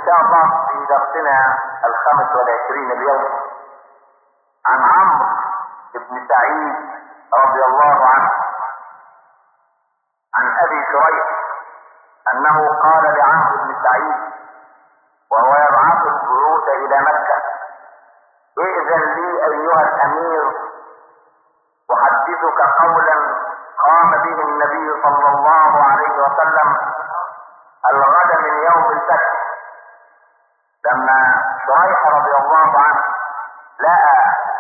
شاء الله في درسنا 25 اليوم عن عمرو بن سعيد رضي الله عنه عن ابي شريح انه قال لعمرو بن سعيد وهو يبعث البعوث الى مكة: ائذن لي ايها الامير احدثك قولا قام به النبي صلى الله عليه وسلم الغد من يوم الفتح. لما شريح رضي الله عنه لقى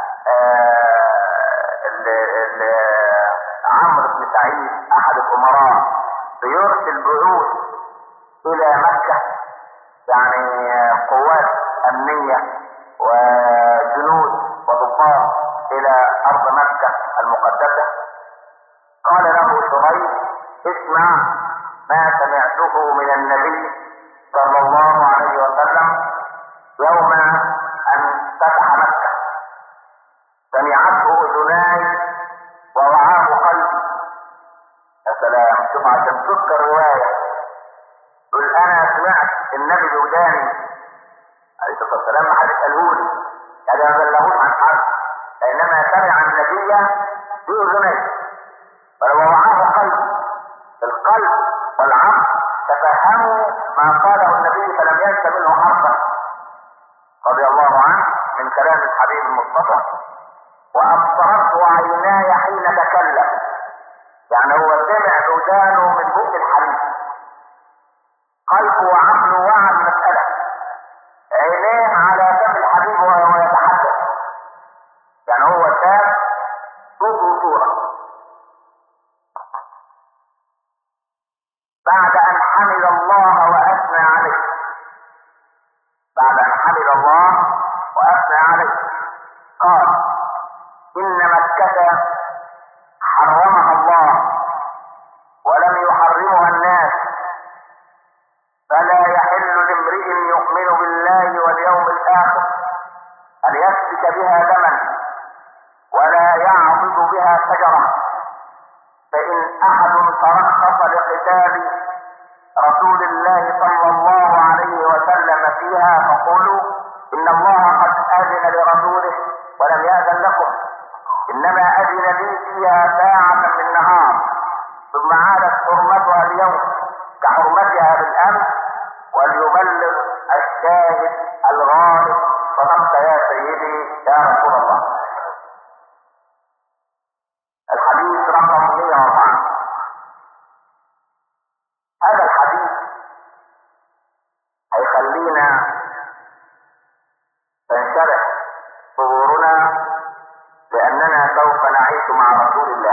عمرو بن سعيد احد الامراء بيرسل بعوث الى مكة، يعني قوات امنية وجنود وضباط الى ارض مكة المقدسة، قال له شريح: اسمع ما سمعته من النبي صلى الله عليه وسلم يوم ان فتح مكة، سمعته اذناي ووعاه قلبي. يا سلام، شوف عشان تذكر رواية يقول انا سمعت النبي بوداني عليه الصلاة والسلام، ما حد قالهولي، يعني ما بلغوش عن حد، انما سمع النبي باذنيه ووعاه قلبي. القلب والعقل تفهموا ما قاله النبي فلم ينس منه حرفا رضي الله عنه من كلام الحبيب المصطفى. وابصرته عيناي حين تكلم، يعني هو سمع ودانه من بق الحبيب، قلبه وعقله وعى المسألة، عينيه على فم الحبيب وهو يتحدث، يعني هو شاف صوت وصورة. بعد ان حمد الله واثنى عليه، بعد ان حمد الله واثنى عليه قال: ان مكة حرمها الله ولم يحرمها الناس، فلا يحل لامرئ يؤمن بالله واليوم الاخر ان يسفك بها دما ولا يعضد بها شجرة. فان احد ترخص لقتال رسول الله صلى الله عليه وسلم فيها فقولوا ان الله قد اذن لرسوله ولم يأذن لكم، انما اذن لي فيها ساعة من نهار، ثم عادت حرمتها اليوم كحرمتها بالامس، وليبلغ الشاهد الغائب. صدقت يا سيدي يا رسول الله. الحديث رقم 104. هذا الحديث هيخلينا تنشرح صدورنا، لاننا سوف نعيش مع رسول الله.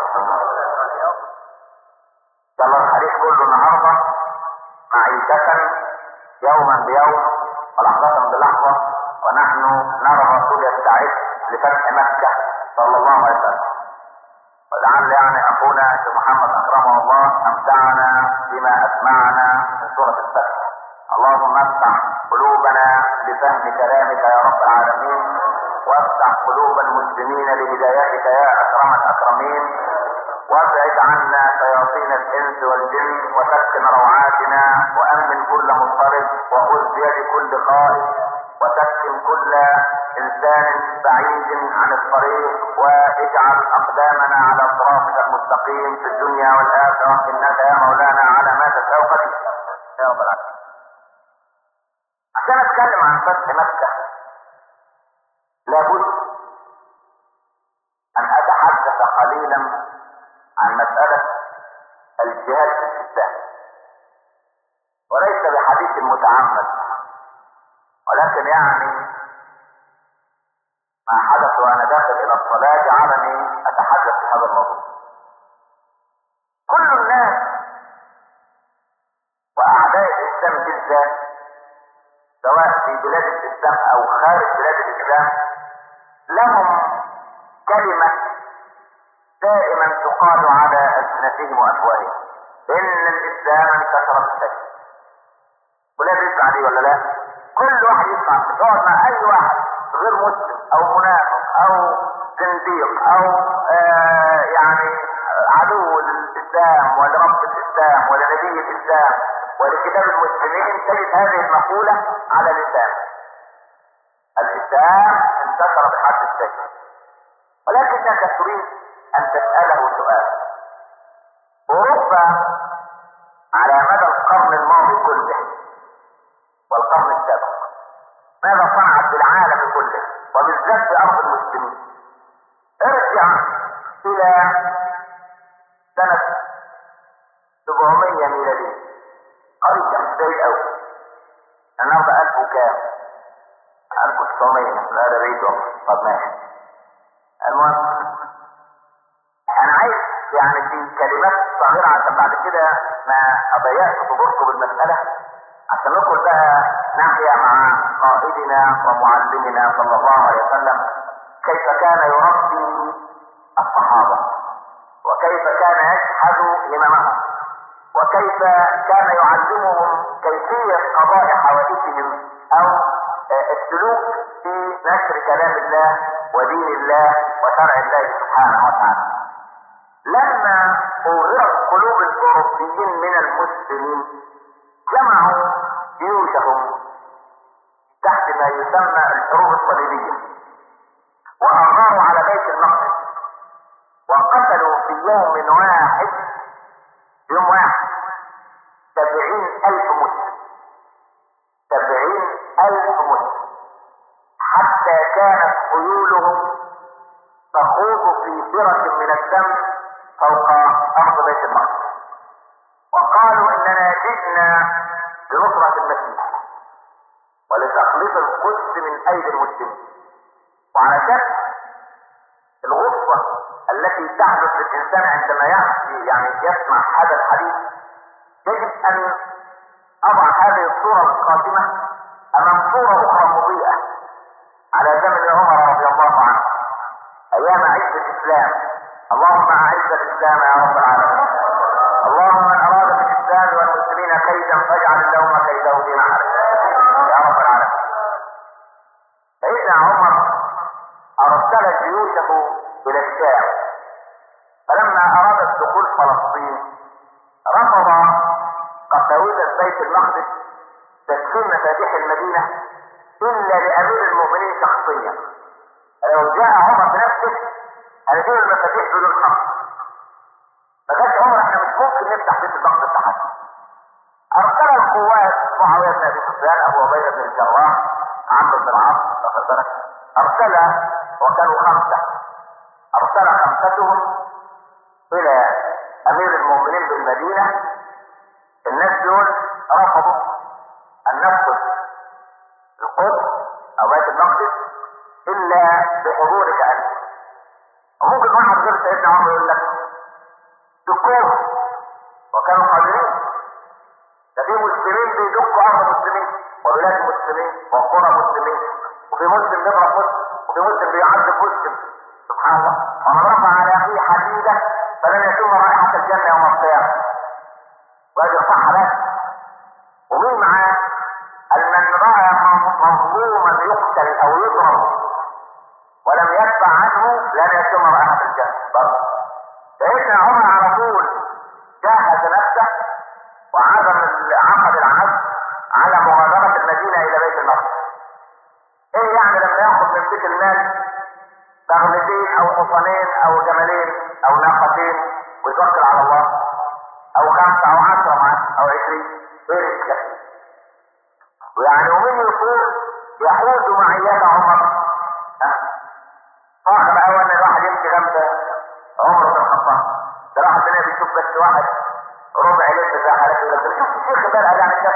يلا الحديث كله النهارده معيشة يوما بيوم ولحظة بلحظة، ونحن نرى الرسول يستعد لفتح مكة صلى الله عليه وسلم. ولعل يعني اخونا الشيخ محمد اكرمه الله امتعنا بما اسمعنا من سورة الفتح. اللهم افتح قلوبنا لفهم كلامك يا رب العالمين، وافتح قلوب المسلمين لهدايتك يا اكرم الاكرمين، وابعد عنا شياطين الانس والجن، وسكن روعاتنا، وامن كل مضطرب، وخذ بيد كل خائف، وسكن كل انسان بعيد عن الطريق، واجعل اقدامنا على صراطك المستقيم في الدنيا والاخره، انك يا مولانا على ما تشاء قدير يا رب العالمين. عشان اتكلم عن فتح مكة لابد ان اتحدث قليلا عن مسألة الجهاد في الاسلام، وليس بحديث متعمد، ولكن يعني ما حدث وانا داخل الى الصلاة جعلني اتحدث في هذا الموضوع. كل الناس واعداء الاسلام بالذات، سواء في بلاد الاسلام او خارج بلاد الاسلام، لهم كلمة دائما تقال على ألسنتهم وافواههم: ان الاسلام انتشر بالشكل. ولا بيسمع دي ولا لا؟ كل واحد يسمع، تقعد مع اي واحد غير مسلم او منافق او زنديق او يعني عدو للاسلام ولرب الاسلام ولنبي الاسلام ولكتاب المسلمين، تجد هذه المقولة على لسانه. الإسلام انتشر بحد السيف، ولكنك تريد أن تسأله سؤال. أوروبا على مدى القرن الماضي كله والقرن السابق ماذا صنعت بالعالم كله وبالذات في أرض المسلمين؟ ارجع إلى سنة 700 ميلادية، قريب بعيد أوي. النهارده 1000 وكام؟ 1900. لا ده بعيد أوي. طب ماشي. المهم أنا عايز يعني في كلمات صغيرة عشان بعد كده ما أضيعش صدوركم بالمسألة، عشان ندخل بقى ناحية مع قائدنا ومعلمنا صلى الله عليه وسلم كيف كان يربي الصحابة، وكيف كان يشهد هممهم، وكيف كان يعلمهم كيفية قضاء حوائجهم او السلوك في نشر كلام الله ودين الله وشرع الله سبحانه وتعالى. لما أغرقت قلوب الأوروبيين من المسلمين جمعوا جيوشهم تحت ما يسمى الحروب الصليبية، وأغاروا على بيت المقدس، وقتلوا في يوم واحد 70,000 مسلم. 70,000 مسلم، حتى كانت خيولهم تخوض في فرة من الدم فوق أرض بيت المقدس، وقالوا إننا جئنا لنصرة المسيح ولتخليص القدس من أيدي المسلمين. وعلشان الغصة التي تحدث للإنسان عندما يسمع هذا الحديث، يجب أن أضع هذه الصورة القادمة أمام صورة أخرى مضيئة على زمن عمر رضي الله عنه أيام عز الإسلام. اللهم أعز الإسلام يا رب العالمين. اللهم من أراد بالإسلام والمسلمين كيدا فاجعل اللهم كيده في نحره يا رب العالمين. سيدنا عمر أرسل جيوشه إلى الشام، فلما أرادت دخول فلسطين رفض قساوسة بيت المقدس تسليم مفاتيح المدينة إلا لأمير المؤمنين شخصيا. لو جاء عمر بنفسه هنديله المفاتيح بدون حق. فقال عمر احنا مش ممكن نفتح بيت المقدس لحد. أرسل القوات معاوية بن أبي سفيان، أبو عبيدة بن الجراح، عمرو بن العاص، أرسل وكانوا 5، أرسل 5 إلى أمير المؤمنين بالمدينة. الناس دول رفضوا أن ندخل القدس أو بيت المقدس إلا بحضورك أنت. وممكن واحد غير سيدنا عمر يقول لك دكوه، وكانوا قادرين. ده في مسلمين بيدقوا أرض مسلمين وبلاد مسلمين وقرى مسلمين، وفي مسلم بيضرب مسلم، وفي مسلم بيعذب مسلم. سبحان الله. ومن رفع على أخيه حديدة فلن يشم رائحة الجنة يوم القيامة. وهذه صح بس. ومين معاه؟ من رأى مظلوما يقتل أو يضرب ولم يدفع عنه لن يشم رائحة الجنة برضه. سيدنا عمر على طول جهز نفسه عقد العهد على مغادرة المدينة إلى بيت المقدس. إيه يعني لما يأخذ من بيت المال بغلتين أو حصانين أو جملين أو ناقتين ويتوكل على الله، أو 5 أو 10 أو 20؟ إيه الكلام؟ ويعني ومين يحوز معيات عمر؟ صاحب أول ما الواحد يمشي جنب عمر بن الخطاب، ده راح الدنيا بيشوف بس واحد ربع لسه زي حالته، يقول لك شوف الشيخ بقى يعني شاف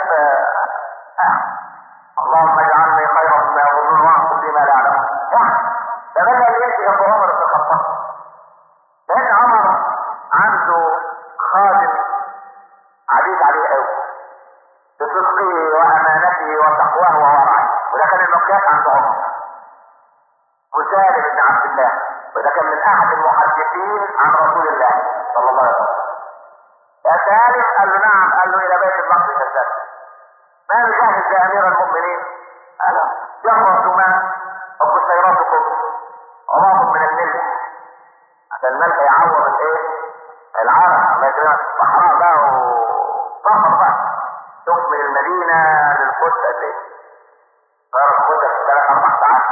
اللهم اجعلني خيرا مما يظنون واعصم بما لا يعلمون. ده بقى اللي يمشي جنب عمر بن الخطاب. لأن عمر عنده خادم عزيز عليه قوي بصدقه وأمانته وتقواه وورعه، وده كان المقياس عند عمر. وسالم بن عبد الله، وده كان من أحد المحدثين عن رسول الله صلى الله عليه وسلم. يا سالم؟ قال له نعم. قال له إلى بيت المقدس يا سالم. ما نجهز يا أمير المؤمنين؟ قال جهروا ما وبشيراتكم عراض من الملح، عشان الملح يعوض الايه؟ العرق. ما يجري الصحراء بقى وصفر بقى. شوف من المدينة للقدس قد ايه؟ تعالى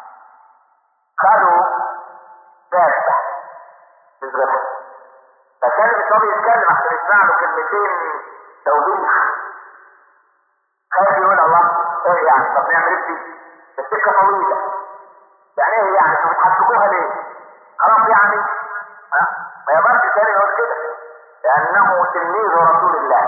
خدوا دابة تشغلها، فكان مش راضي يتكلم عشان يسمع له كلمتين توبيخ. خايف يقول الله ايه يعني، طب نعمل ايه دي؟ السكة طويلة، يعني ايه يعني انتوا بتحسبوها ليه؟ خلاص يعني ما يقدرش تاني يقول كده لأنه تلميذ رسول الله.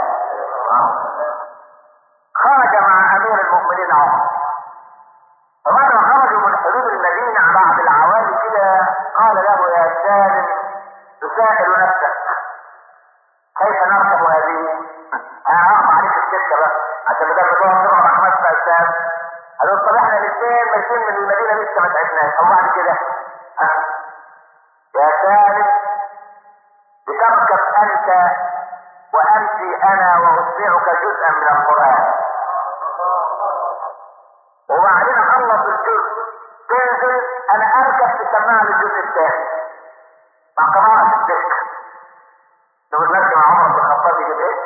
خرج مع أمير المؤمنين عمر، فمرة خرجوا من حدود المدينة على بعض العوالي كده، قال له يا سالم تسائل نفسك كيف نركب هذه؟ أنا أقف عليك السكة بقى عشان بدل ما تقعد تقعد على 5 أجسام. قالوا طب احنا الاثنين ماشيين من المدينة لسه ما تعبناش، أو بعد كده يا سالم لتركب أنت وأمشي أنا وأسمعك جزءا من القرآن، وبعدين أخلص الجزء تنزل أنا أركب تسمع لي الجزء الثاني مع قراءة الذكر. تقول نرجع مع عمر بن الخطاب يجيب إيه؟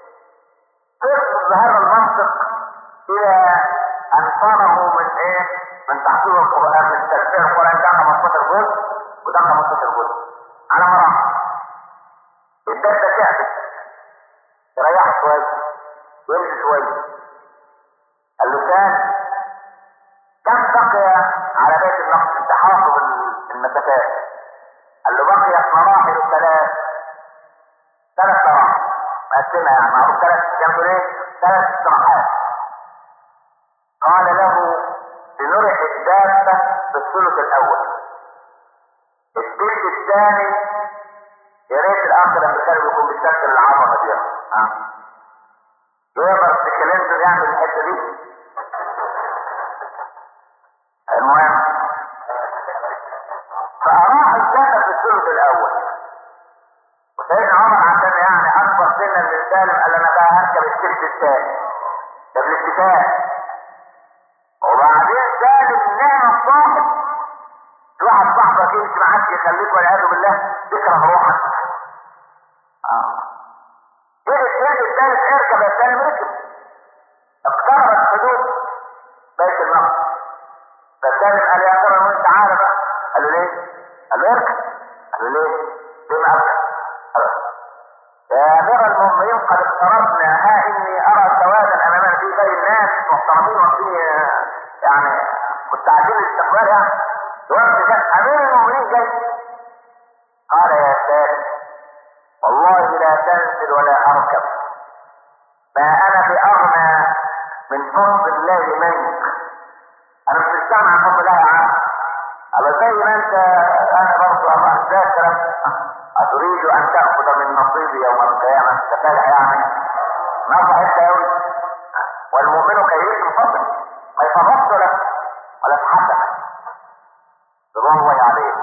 بهذا المنطق إلى أن صاره من إيه؟ من تحصيل القرآن، من تفسير القرآن ده 15 جزء وده 15 جزء على مراحل. الدرس تعبت يريح شوية ويمشي شوية. اللسان كم بقي على بيت النقص التحاقب المسافات؟ قال له بقيت مراحل 3 مراحل مقسمها، يعني معروف 3 كام ايه؟ 3 استراحات. قال له لنرح الدابة في الثلث الأول، الثلث الثاني يا ريت الأخ لما كان يكون بيشكل العظمة دي يقدر الكلام يعمل الحتة دي. المهم فأراح الدابة في الثلث الأول، وسيدنا عمر عشان يعني أكبر سنا من سالم قال أنا بقى هركب الثلث الثاني ده بالاتفاق. وبعدين سالم نعم صاحب واحد صاحبك يمشي معاك يخليك والعياذ بالله تكره روحك. يجي الثلث الثالث اركب يا سالم، ركب اقتربت حدود بيت النقص. فسالم قال يا ترى وانت عارف؟ قال له ليه؟ قال له اركب. قال له ليه؟ ليه ما اركب؟ يا امير المؤمنين قد اقتربنا، ها اني ارى سوادا امامنا في باقي الناس محترمين وفي يعني مستعدين للاستقبال، يعني وقت كان امير المؤمنين جاي. قال يا سالم والله لا تنزل ولا اركب، ما انا باغنى من فضل الله منك، انا مش مستغنى عن فضل الله يا عم. قال زي ما انت انا برضه الله ذاكرك اتريد ان تاخذ من نصيبي يوم القيامه، تفاجئ يعني نصح التاويل. والمؤمن كيف يفضل ما يفرطش ولا تحدث رضوان الله عليه.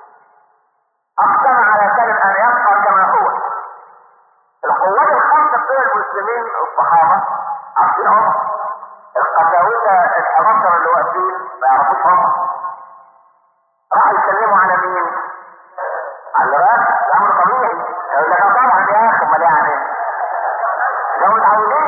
اقسم على سالم ان يبقى كما هو. القوات الخمسه بتوع المسلمين الصحابه عارفين عمر، القساوسه ال11 اللي واقفين ما يعرفوش عمر، راحوا يسلموا على مين؟ على الراس. الامر طبيعي يقول لك طبعا يا اخي امال يعني لو متعودين.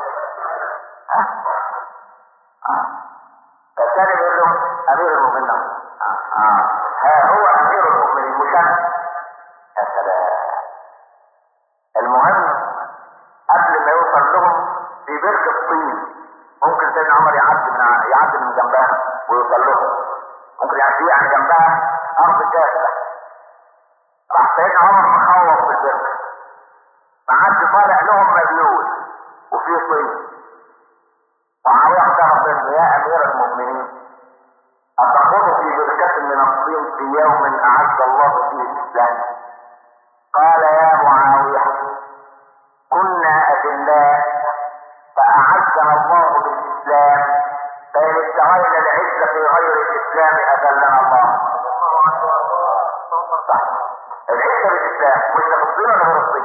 فالثاني يقول له امير المؤمنين ها هو امير المؤمنين مش انا. يا سلام. المهم قبل ما يوصل لهم في بركة الطين ممكن سيدنا عمر يعدي من جنبها ويوصل لهم، ممكن يعدي عن جنبها ارض جافة. راح سيدنا عمر مخوف في البركة، معدي طالع لهم مبلول وفيه طين. وعاوية اختار منه يا امير المؤمنين اتخوض في بركة من الطين في يوم اعز الله فيه الاسلام؟ قال يا معاوية كنا أذلاء فأعزنا الله بالإسلام، فإن ابتغينا العزة في غير الإسلام أذلنا الله. صح، العزة بالإسلام مش بالطين ولا غير الطين.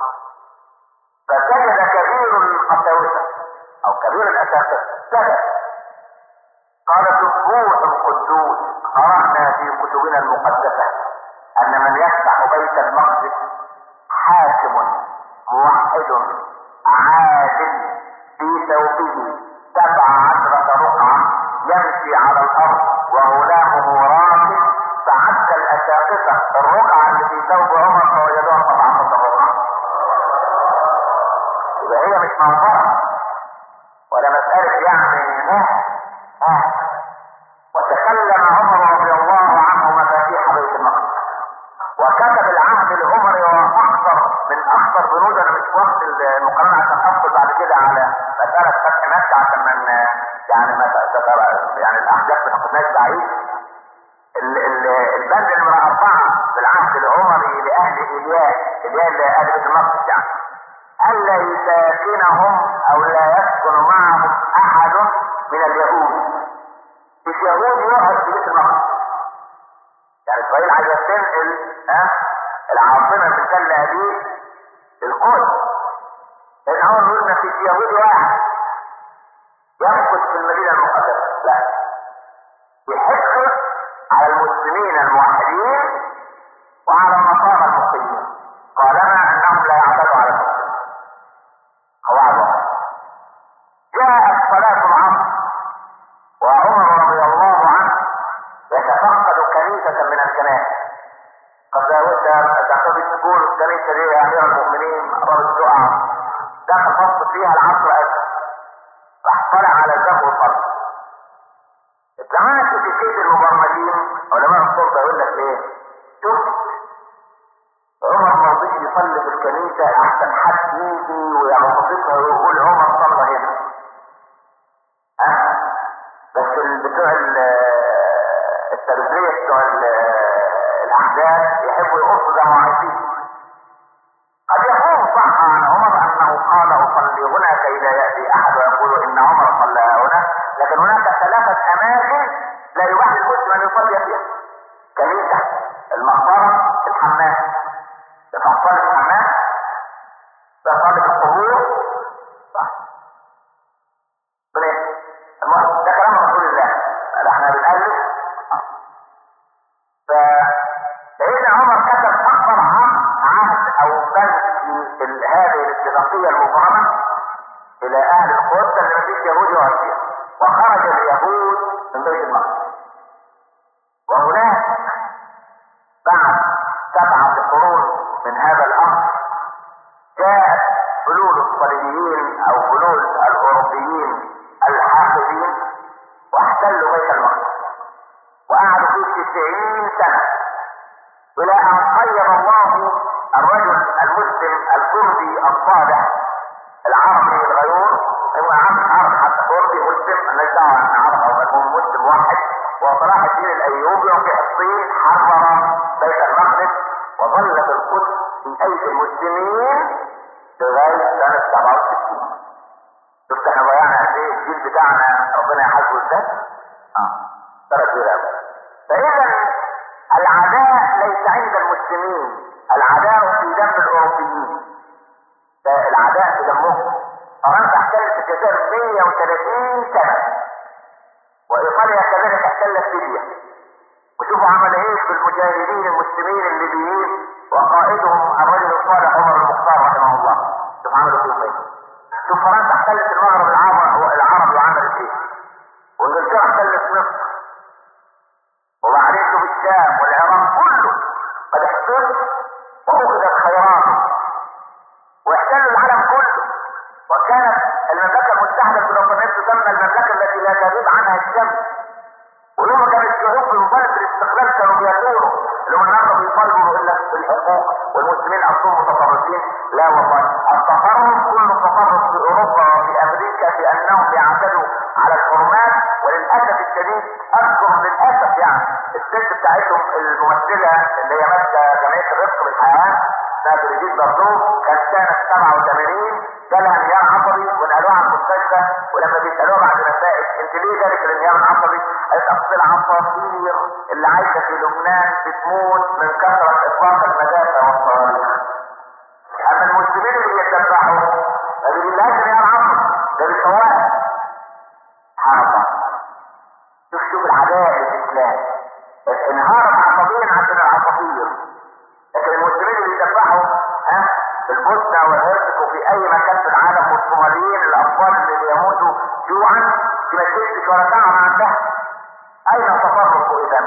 فسجد كبير القساوسة أو كبير الأساقفة سجد قال سبوح القدوس قرأنا في كتبنا المقدسة أن من يفتح بيت المقدس حاكم موحد عادل في ثوبه 17 رقعة يمشي على الأرض يعني وتكلم عمر رضي الله عنه مفاتيح بيت المقدس، وكتب العهد لعمر واخطر من اخطر بنود. انا مش وقت المقارنه عشان ادخل بعد كده على مساله فتح مكه عشان من يعني يعني الاحداث ما تاخدناش بعيد. البند نمرة 4 في العهد العمري لأهل إلياء لأهل بيت المقدس يعني ألا يساكنهم أو لا يسكن معهم أحد من اليهود. مش يهود يقعد في بيت المقدس. يعني إسرائيل عايزة تنقل العاصمة من تل أبيب للقدس. لأن هو بيقول ما فيش يهودي واحد يمكث في المدينة المقدسة، لا، يحث على المسلمين الموحدين وعلى النصارى المسلمين طالما انهم لا يعتدوا على المسلمين. قواعد. جاءت صلاة العصر وعمر رضي الله عنه يتفقد كنيسة من الكنائس. قد تعتقد تقول الكنيسة دي يا امير المؤمنين رب الدعاء دخل فصل فيها العصر اسد راح طلع على الباب والفصل. التعامل في كيس المبرمجين علماء الشرطة يقول لك ايه؟ شوف عمر ما رضيش يصلي في الكنيسة احسن حد يجي ويعطفها ويقول عمر صلى هنا. بس بتوع التربية بتوع الاحداث يحبوا يقصوا زي ما عايزين. قد يكون صح عن عمر انه قال اصلي هنا كي لا ياتي احد ويقول ان عمر صلى هنا، لكن هناك 3 اماكن لا يباح للمسلم ان يصلي فيها: كنيسه، المقبره، الحمام. تصلي في الحمام، تصلي في القبور، صح. ده كلام رسول الله، احنا بنألف. فسيدنا عمر كتب اكبر عهد او بند في هذه الاتفاقيه المبرمه الى اهل القدس اللي مفيش يهودي وعربي، وخرج اليهود من بيت المقدس. وهناك بعد 7 قرون من هذا الامر جاءت فلول الصليبيين او فلول الاوروبيين الحاقدين واحتلوا بيت المقدس وقعدوا فيه 90 سنه الى ان قيد الله الرجل المسلم الكردي الصالح العربي الغيور. هو عرب حتى كردي مسلم، مالناش دعوه ان عرب او يكون مسلم واحد. وصلاح الدين الايوبي وفي الصين حرر بيت المقدس وظلت القدس في ايدي المسلمين لغايه سنه 67. شفت احنا ضيعنا قد ايه الجيل بتاعنا، ربنا يحاسبه ازاي؟ ترى كده. فاذا العداء ليس عند المسلمين، العداء في دم الاوروبيين. العداء في دمهم. فرنسا احتلت الجزائر 130 سنه، وايطاليا كذلك احتلت ليبيا. وشوفوا عمل ايه في المجاهدين المسلمين الليبيين وقائدهم الرجل الصالح عمر المختار رحمه الله. شوف عملوا فيهم ايه. شوف فرنسا احتلت المغرب العربي وعملت ايه. وانجلترا احتلت مصر. وبعدين شوف الشام والعراق كله قد احتل واخذت خيراته واحتلوا العالم كله. وكانت المملكه المتحده البريطانيه تسمى المملكه التي لا تغيب عنها الشمس. ولما كان الشعوب في مبادره الاستقلال كانوا بيثوروا اللي هم النهارده بيطالبوا الا بالحقوق والمسلمين اصلهم متطرفين. لا والله، التطرف كله تطرف في اوروبا وفي امريكا في انهم بيعتدوا على الحرمات. وللاسف الشديد اذكر للاسف يعني الست بتاعتهم الممثله اللي هي ماسكه جمعيه الرفق بالحيوان اسمها بريجيت بارتو، كانت سنه 87 جالها انهيار عصبي ونقلوها على المستشفى. ولما بيسالوها بعد النتائج انت ليه جالك الانهيار العصبي؟ قالت اصل العصافير اللي عايشه في لبنان بتموت من كثره اطلاق المدافع والصواريخ. اما المسلمين اللي بيتبعوا ما بيجيلهاش انهيار عصبي، ده بالفوائد. سبحان الله. شوف العداء الاسلام انهارت عصبيا عشان العصافير. لكن المسلمين اللي بيتبعوا في البوسنه والهرسك وفي اي مكان في العالم والصوماليين الاطفال اللي بيموتوا جوعا ما تجدش ولا تعب عندها. اين التفرق اذا؟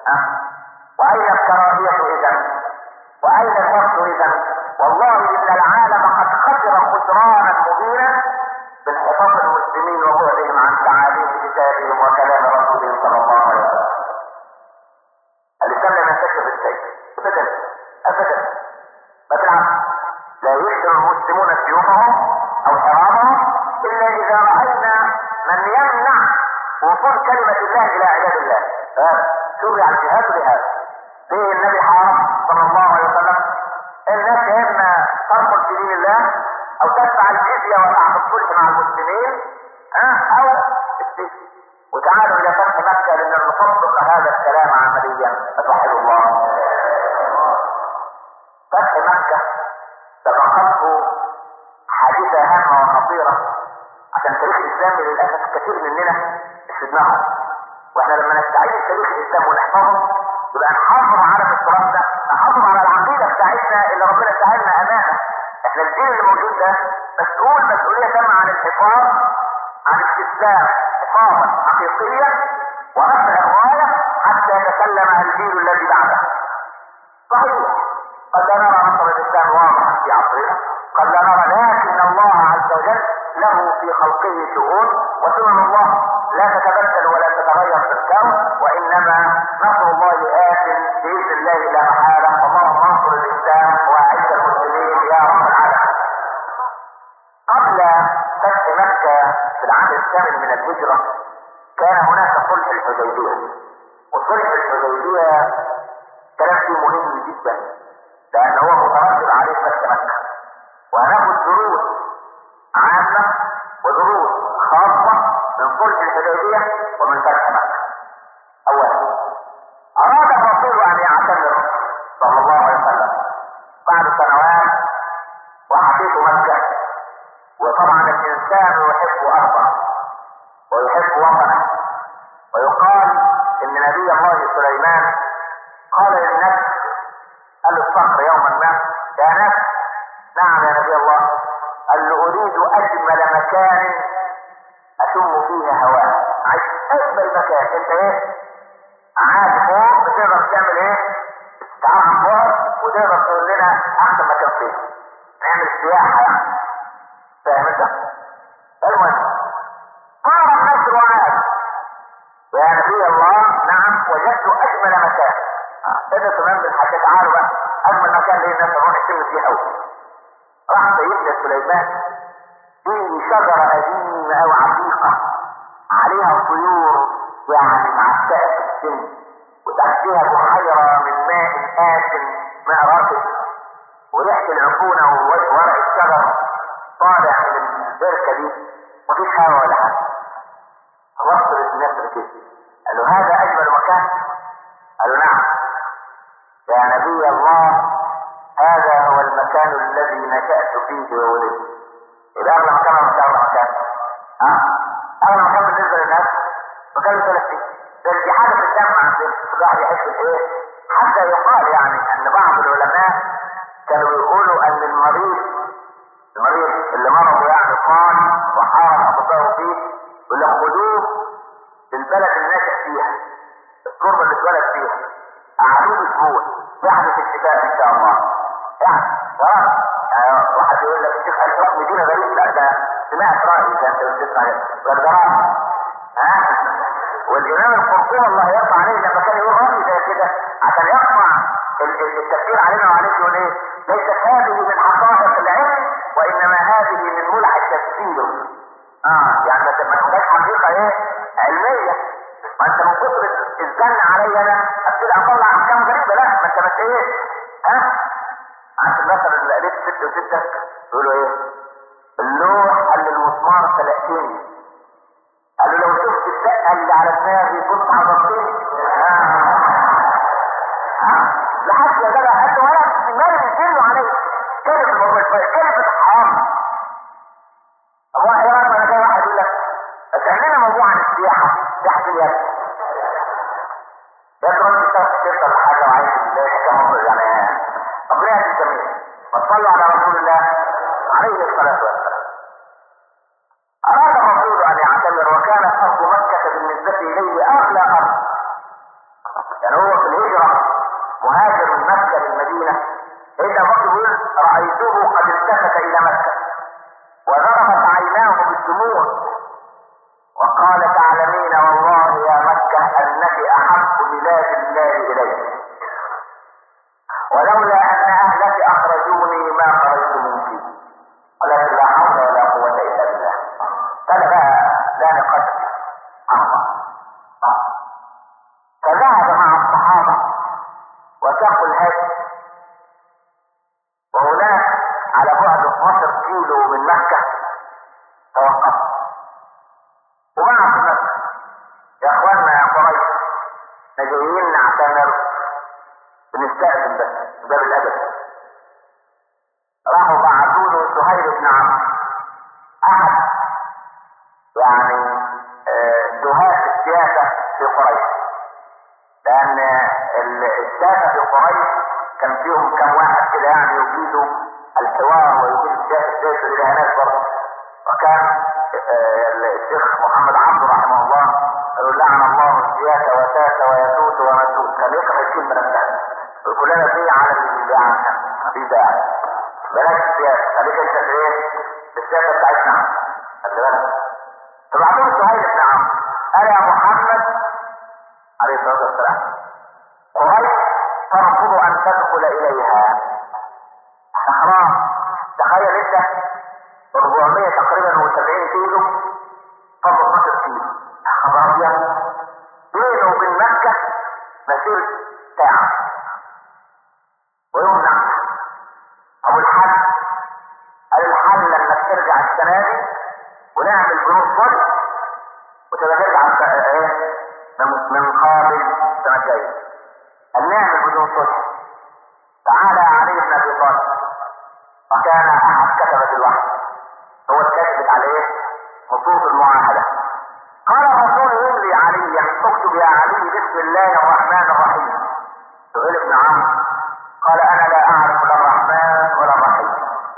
واين الكراهيه اذا؟ واين الوقت اذا؟ والله ان العالم قد خسر خسرانا مبينا بانحطاط المسلمين وبعدهم عن تعاليم كتابهم وكلام رسولهم صلى الله عليه وسلم. الاسلام لم ينتشر بالسيف ابدا ابدا، بالعكس لا يشتر المسلمون سيوفهم او حرامهم الا اذا راينا من يمنع وصول كلمه الله الى عباد الله. شرع الجهاد بهذا. فيه النبي حرام صلى الله عليه وسلم الناس اما ترفض في دين الله او تدفع الجزيه وتعقد صلح مع المسلمين او السجن. وتعالوا الى فتح مكه لان نطبق هذا الكلام عمليا فتوحد الله. فتح مكه سبقته حادثه هامه وخطيره عشان تاريخ الاسلام للاسف كثير مننا مش في دماغه. واحنا لما نستعيد تاريخ الاسلام ونحفظه يبقى نحافظ على التراث ده، نحافظ على العقيده بتاعتنا اللي ربنا سهلنا امانه. احنا الدين اللي موجود ده مسؤول مسؤوليه تامه عن الحفاظ عن الاسلام حفاظا حقيقيا ورفع الرايه حتى يتكلم الجيل الذي بعده. صحيح قد لا نرى نصر الاسلام واضحا في عصرنا، قد لا نرى، لكن الله عز وجل له في خلقه شؤون وسنن الله لا تتبدل ولا تتغير في الكون، وانما نصر الله آت باذن الله لا محاله. اللهم انصر الاسلام واعز المسلمين يا رب العالمين. قبل فتح مكه في العام الثامن من الهجره كان هناك صلح الحديبيه، وصلح الحديبيه كلام فيه مهم جدا لان هو مترتب عليه فتح مكه، وهناخد دروس عامه ودروس خاصه من صلح الحديبيه ومن فتح مكه. اولا اراد الرسول ان يعتمر صلى الله عليه وسلم بعد سنوات وحديث مكه، وطبعا الانسان يحب ارضه ويحب وطنه، ويقال ان نبي الله سليمان قال للنفس، قال للصقر يوما ما يا نفس، نعم يا نبي الله، قال له اريد اجمل مكان اشم فيه هواء. عايز اجمل مكان. انت ايه عاد فوق بتقدر تعمل ايه؟ تعال عن فوق وتقدر تقول لنا احسن مكان فين نعمل سياحه يعني، فاهم انت؟ المهم قال الناس وعاد يا نبي الله نعم وجدت اجمل مكان. ابن سليمان بن حاجه تعالوا بقى اجمل مكان ليه الناس تروح تشم فيه قوي. راح سيدنا سليمان فيه شجره قديمه او عتيقه عليها طيور يعني معتقه في السن، وتحتها بحيره من ماء آسن ماء راكد، وريحه العفونه وورق الشجر طالع من البركه دي، مفيش هوا ولا حاجه. وصل النسر كده قال له هذا اجمل مكان؟ قال له نعم يا نبي الله، هذا هو المكان الذي نشأت فيه وولدت. يبقى اغلى مكان ولا مش اغلى مكان؟ اغلى مكان بالنسبه للناس مكان ثلاثين. دي حاجه في الدم عندنا الواحد يحس بايه؟ حتى يقال يعني ان بعض العلماء كانوا يقولوا ان المريض اللي مرضه يعني قال وحارب اطباءه فيه يقول لك خدوه للبلد اللي نشأ فيها، التربه اللي اتولد فيها، قعدوه اسبوع يحدث الشفاء ان شاء الله. يعني واحد يقول لك الشيخ الحكم دين غريب، لا ده سمعت رايي كان بتسمع والجرائم. والامام القرطبي الله يرضى عليه لما كان يقول راي زي كده عشان يقطع التفكير علينا وعليك يقول ايه؟ ليست هذه من حقائق العلم وانما هذه من ملح التفسير. يعني ما تبقاش حقيقه ايه؟ علميه. ما انت من كتر الزن علي انا ابتدي اطلع احكام غريبه، لا ما انت بس ايه؟ عشان مثلا اللي قريت 6 و6 يقولوا ايه؟ اللوح قال للمسمار 30، قال له لو شفت الشقه اللي على دماغي كنت حضرتني. لحد يا جدع قال له ولا مالي بيجيله عليك كلمه حرام. الله يرحمه انا جاي واحد يقول لك تعملنا موضوع عن السياحه تحت اليد. يا ترى انت تشتغل حاجه وعايز تحكي يعني ربنا يهدي الجميع. وصلوا على رسول الله عليه الصلاه والسلام. اراد الرسول ان يعتمر وكانت ارض مكه بالنسبه اليه اغلى ارض. يعني هو في الهجره مهاجر من مكه للمدينه. إذا بقى يقول رأيته قد التفت إلى مكة وضربت عيناه تموت. وقال تعلمين والله يا مكة انك احب بلاد الله الي، ولولا ان اهلك اخرجوني ما خرجت منك، ولكن لا حول ولا قوة الا بالله. قال لا نقدر الله. فذهب مع الصحابة وساقوا الهدي، وهناك على بعد 12 كيلو من مكة توقف وبعث مكة: يا اخوانا يا قريش، احنا جايين نعتمر، بنستأذن بس باب الأدب. راحوا بعثوا له سهيل بن عمرو، احد يعني دهاة السياسة في قريش، لان الساسة في قريش كان فيهم كم واحد كده يعني يجيدوا الحوار ويجيد السياسة الى هناك برضه. وكان الشيخ محمد عبده رحمه الله يقول: لعن الله السياسة وساسة ويسوس ومسوس. كان يكره الكلمة نفسها، وكلنا فيه على يعني في داعي بلاش السياسة، خليك انت في ايه؟ في السياسة بتاعتنا. خلي بالك. فبعدين سهيل بن عمرو قال: يا محمد عليه الصلاة والسلام، قريش ترفض ان تدخل اليها. حرام. تخيل انت 400 تقريبا و70 كيلو فضل 12 كيلو، خبر ابيض، بينه وبين مكة مسيرة ساعة ويمنع. ابو الحل قال: الحل انك ترجع السنة دي ونعمل جنود صلح وتبقى ترجع ايه من قابل السنة الجاية. قال: نعمل جنود صلح. تعالى علي بن ابي طالب، وكان احد كتبة الوحي، هو اتكتبت عليه خطوط المعاهدة. قال الرسول: يملي عليا: اكتب يا علي بسم الله الرحمن الرحيم. سئل ابن عمرو قال: انا لا اعرف لا الرحمن ولا الرحيم.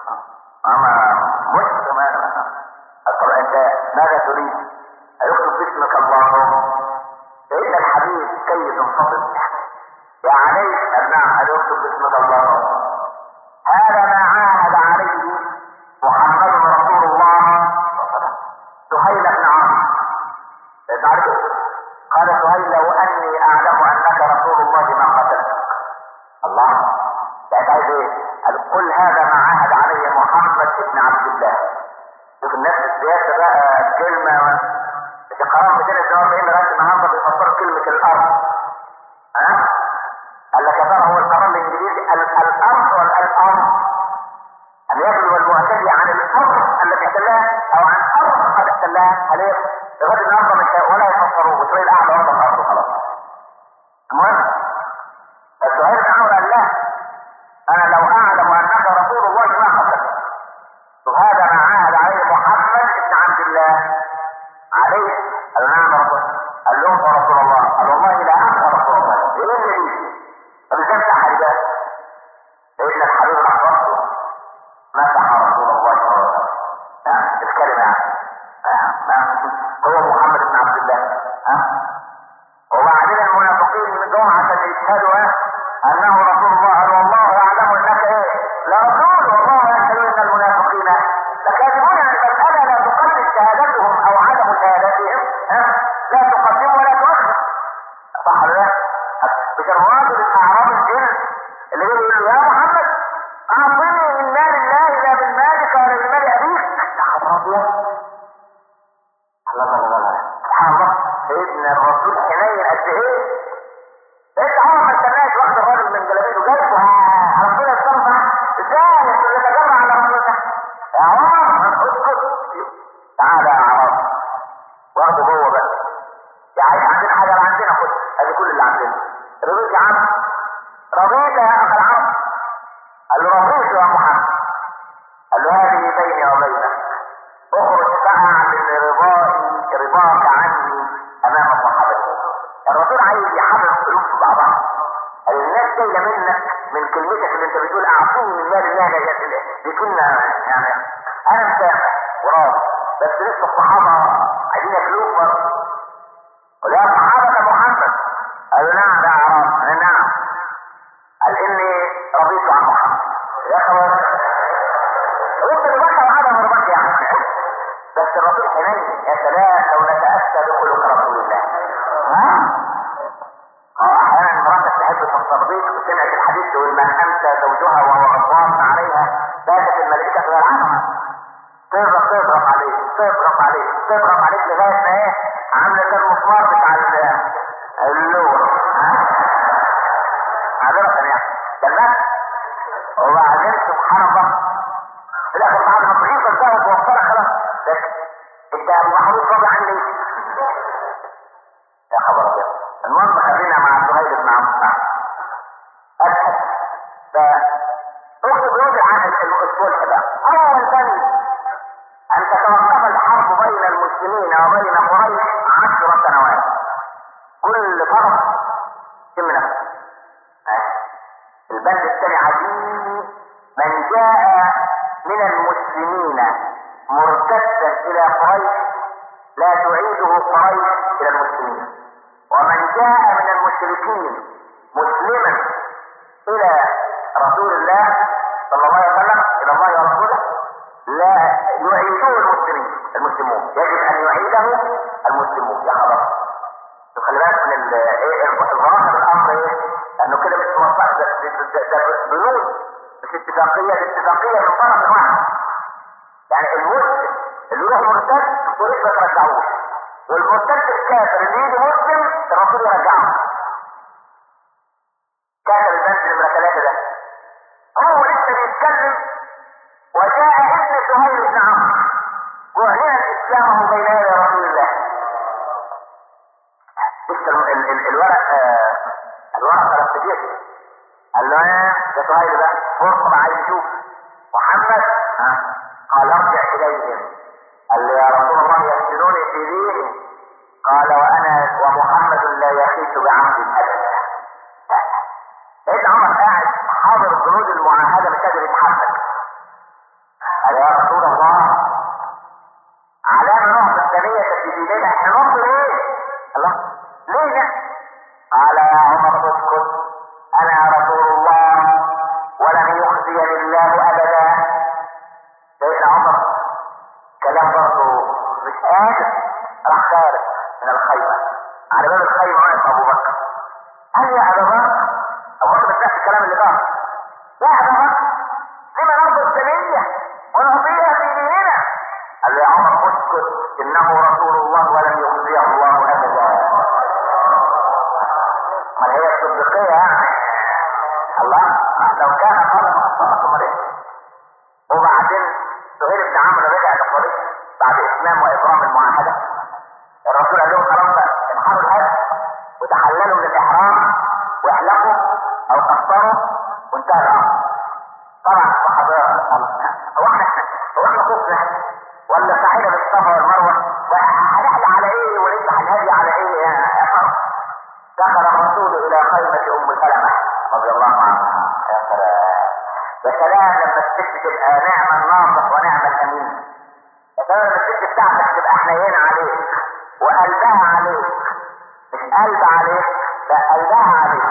اما مسلم طب انت ماذا تريد؟ ايكتب باسمك اللهم؟ فان الحديث كي تنفضل. يا علي ابنع ايكتب باسمك اللهم. هذا ما عاهد عليه محمد رسول الله سهيل بن عمرو. تعرف قال سهيل: لو اني اعلم انك رسول الله ما قتلت. الله، يعني عايز ايه؟ قال: قل هذا ما عاهد عليه محمد بن عبد الله. شوف الناس السياسة بقى كلمة في قرار 242 لغاية النهارده بيفسروا كلمة الأرض. ها؟ قال لك يا ترى هو القرار الإنجليزي الأرض ولا الأرض؟ أن يبلغ المعتدي عن الأرض التي احتلها أو عن أرض قد احتلها. عليه لغاية النهارده مش ولا يفسروه، وتلاقي الأعلى وضع الأرض وخلاص. المهم السؤال بن عمرو قال: لا، أنا لو أعلم أنك رسول الله ما قتلت. وهذا ما عاهد عليه محمد بن عبد الله عليه. قال: نعم رسول. قال لهم: يا رسول الله. قال: والله لا أعلم رسول الله. ايه اللي ليه؟ طب ازاي مسح حاجات؟ لأن الحبيب الأحباب مسح رسول الله صلى الله عليه وسلم. الكلمة هو محمد بن عبد الله. وبعدين المنافقين من دون عشان يشهدوا أنه رسول الله. قال: والله يعلم أنك ايه؟ لا رسول. والله يشهد أن المنافقين لكاذبون. يعني المسألة لا تقلل شهادتهم أو عدم شهادتهم، لا تقدم ولا تؤخر. صح ولا لا؟ مش الراجل الأعراب الجن اللي يقول له: يا محمد أعطني من مال الله لا من مالك ولا من مال أبيك. يا خبر أبيض. الله سبحان الله. سيدنا الرسول حنين قد إيه؟ انت عمرك ما استناش واحد الراجل من جلابيته جايبه على طول الصرفة. ازاي انت تتجمع على رسولك؟ يا عمر اسكت. تعالى يا عمر واخده جوه بس. يا عايز عندنا حاجه عندنا خد، ادي كل اللي عندنا. رضيت يا عم؟ رضيت يا اخي العم؟ قال له: رضيت يا محمد. قال له: هذه بيني وبينك، اخرج بقى من رضاك عني امام الصحابه. الرسول عايز يحرر القلوب في بعضها. الناس جايه منك من كلمتك اللي انت بتقول: اعطوني من مال الله دي كلمه يعني انا مسامح وراضي، بس لسه الصحابه عايزين ياكلوك برضه. قال: يا صحابه محمد. قالوا: نعم يا اعراب. قال: نعم. قال: اني رضيت عن محمد. يا خبر. وانت اللي بكى وعدم رضاك يعني. بس الرسول لغايه ما ايه عامله زي المسمار بتاع اللوح عذرة يعني تمام. وبعدين سبحان الله في الاخر بعد ما تغيظ بقى وتوفرها خلاص انت المحروس راضي عني يا خبر ابيض. المهم خلينا مع سهيل بن عمرو اسهل. فاكتب يوضع عن الصلح بقى. اول بند ان تتوقف الحرب بين المسلمين وبين قريش 10 سنوات، كل طرف يتم نفسه. البند الثاني عزيز من جاء من المسلمين مرتدا الى قريش لا تعيده قريش الى المسلمين، ومن جاء من المشركين مسلما الى رسول الله صلى الله عليه وسلم الى الله ورسوله لا يعيده المسلمون، يجب ان يعيده المسلمون. يا خلاص خلي بالك من الغرابه الامر ايه؟ لانه كده مش موضوع ده بنود مش اتفاقيه، الاتفاقيه من طرف واحد. يعني المسلم اللي يروح مرتد الطريق ما ترجعوش، والمرتد الكافر اللي يجي مسلم الرسول يرجعه. كافر البنك نمرة 3 ده هو لسه بيتكلم وجاء ابن سهيل بن عمرو واعلن اسلامه بين يدي رسول الله. لسه الورق تلفزيون قال له ايه يا سهيل بقى فرصه عايز يشوف محمد. قال ارجع اليهم. قال له يا رسول الله يفتنوني في ديني. قال وانا ومحمد لا يخيس بعهد ابدا. سيدنا عمر قاعد حاضر جنود المعاهده مش قادر يتحرك. قال يا رسول الله علامه نهضه الثانيه في ديننا احنا ننظر ايه؟ الله ليه؟ قال يا عمر اسكت انا رسول الله ولن يخزيني الله ابدا. سيدنا عمر كلام برضه مش قادر، راح خارج من الخيمه على باب الخيمه وقف ابو بكر. قال يا ابا بكر، ابو بكر مش نفس الكلام اللي قال. يا ابا بكر لما نرضى الدنيا ونعطيها في ديننا؟ قال له يا عمر اسكت انه رسول الله ولن يخزيه الله ابدا. ما هي الصديقيه يعني الله لو كان قال امال ايه؟ وبعدين سهيل بن عمرو رجع لقريش بعد اتمام واكرام المعاهده. الرسول قال لهم خلاص انحروا الهدف وتحللوا من الاحرام واحلقوا او قصروا وانتهى الامر. طبعا الصحابه هو احنا خفنا ولا سعيده بالصفا والمروه وهنحلق على ايه ونذبح الهدي على ايه يا اخوان؟ دخل الرسول الى خيمه ام سلمه رضي الله عنها. يا سلام يا سلام لما الست تبقى نعم الناصح ونعم الامين. يا سلام لما الست بتاعتك تبقى حنينه عليك وقلبها عليك، مش قلب عليك لا قلبها عليك.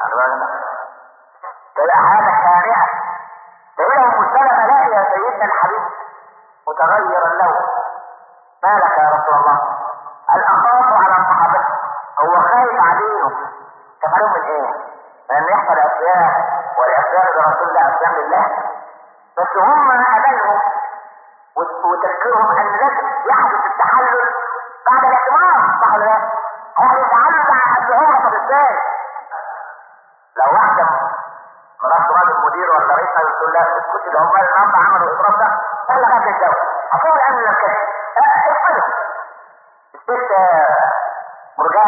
تبقى حياتك هانئه. تقول ام سلمه لا يا سيدنا الحبيب متغير اللون. مالك يا رسول الله؟ قال اخاف على صحابتي. هو خايف عليهم. كفروا من ايه؟ لان يحصل اشياء والاشياء لرسول الله اشياء لله، بس هم املهم وتفكيرهم ان لازم يحدث التحلل بعد الاعتمار. صح ولا لا؟ هيحدث التحلل بعد العمره. طب ازاي؟ لو واحده مرات راجل مدير ولا رئيس يقول لها اسكتي ده هم النهارده عملوا الاضراب ده يلا بقى نتجوز هتقول ان لك كده افعلوا. الست مرجان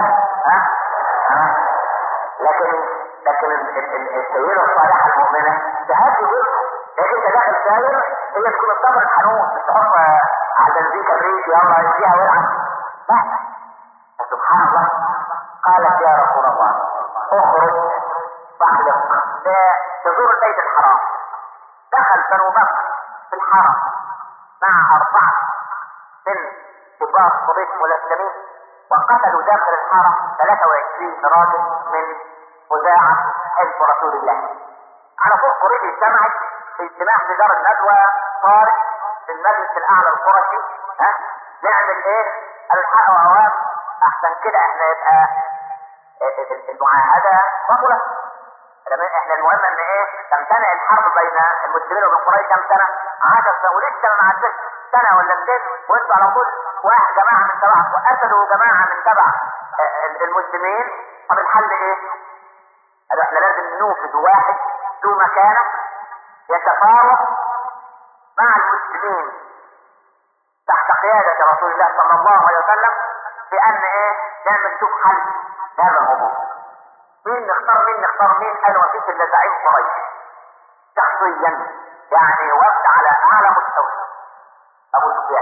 لكن السيده الصالحه المؤمنه تهدي جزء. لكن انت داخل ساير هي تكون الصبر الحنون مش تحط على البنزين كبريت يلا يديها والعب. لا سبحان الله. قالت يا رسول الله اخرج بعدك تزور البيت الحرام. دخل بنو بكر في الحرم مع 4 من كبار قريش ملثمين وقتلوا داخل الحرم 23 راجل من خزاعة حزب رسول الله. على طول قريش اجتمعت في اجتماع في دار الندوة طارئ في المجلس الاعلى القرشي. نعمل ايه؟ الحق وهوام احسن كده احنا يبقى المعاهدة بطلة. احنا المهم ان ايه؟ تمتنع الحرب بين المسلمين وبين قريش كم سنة؟ 10 سنة ولسه ما عدتش سنه ولا 200 وانتوا على طول واحد جماعه من تبعكم وقتلوا جماعه من تبع المسلمين. طب الحل ايه؟ قالوا احنا لازم نوفد واحد ذو مكانه يتفاوض مع المسلمين تحت قياده رسول الله صلى الله عليه وسلم بان ايه؟ نعمل نشوف حل لهذا الموضوع. مين نختار مين؟ قالوا مفيش الا زعيم قريش شخصيا، يعني وفد على اعلى مستوى، ابو سفيان.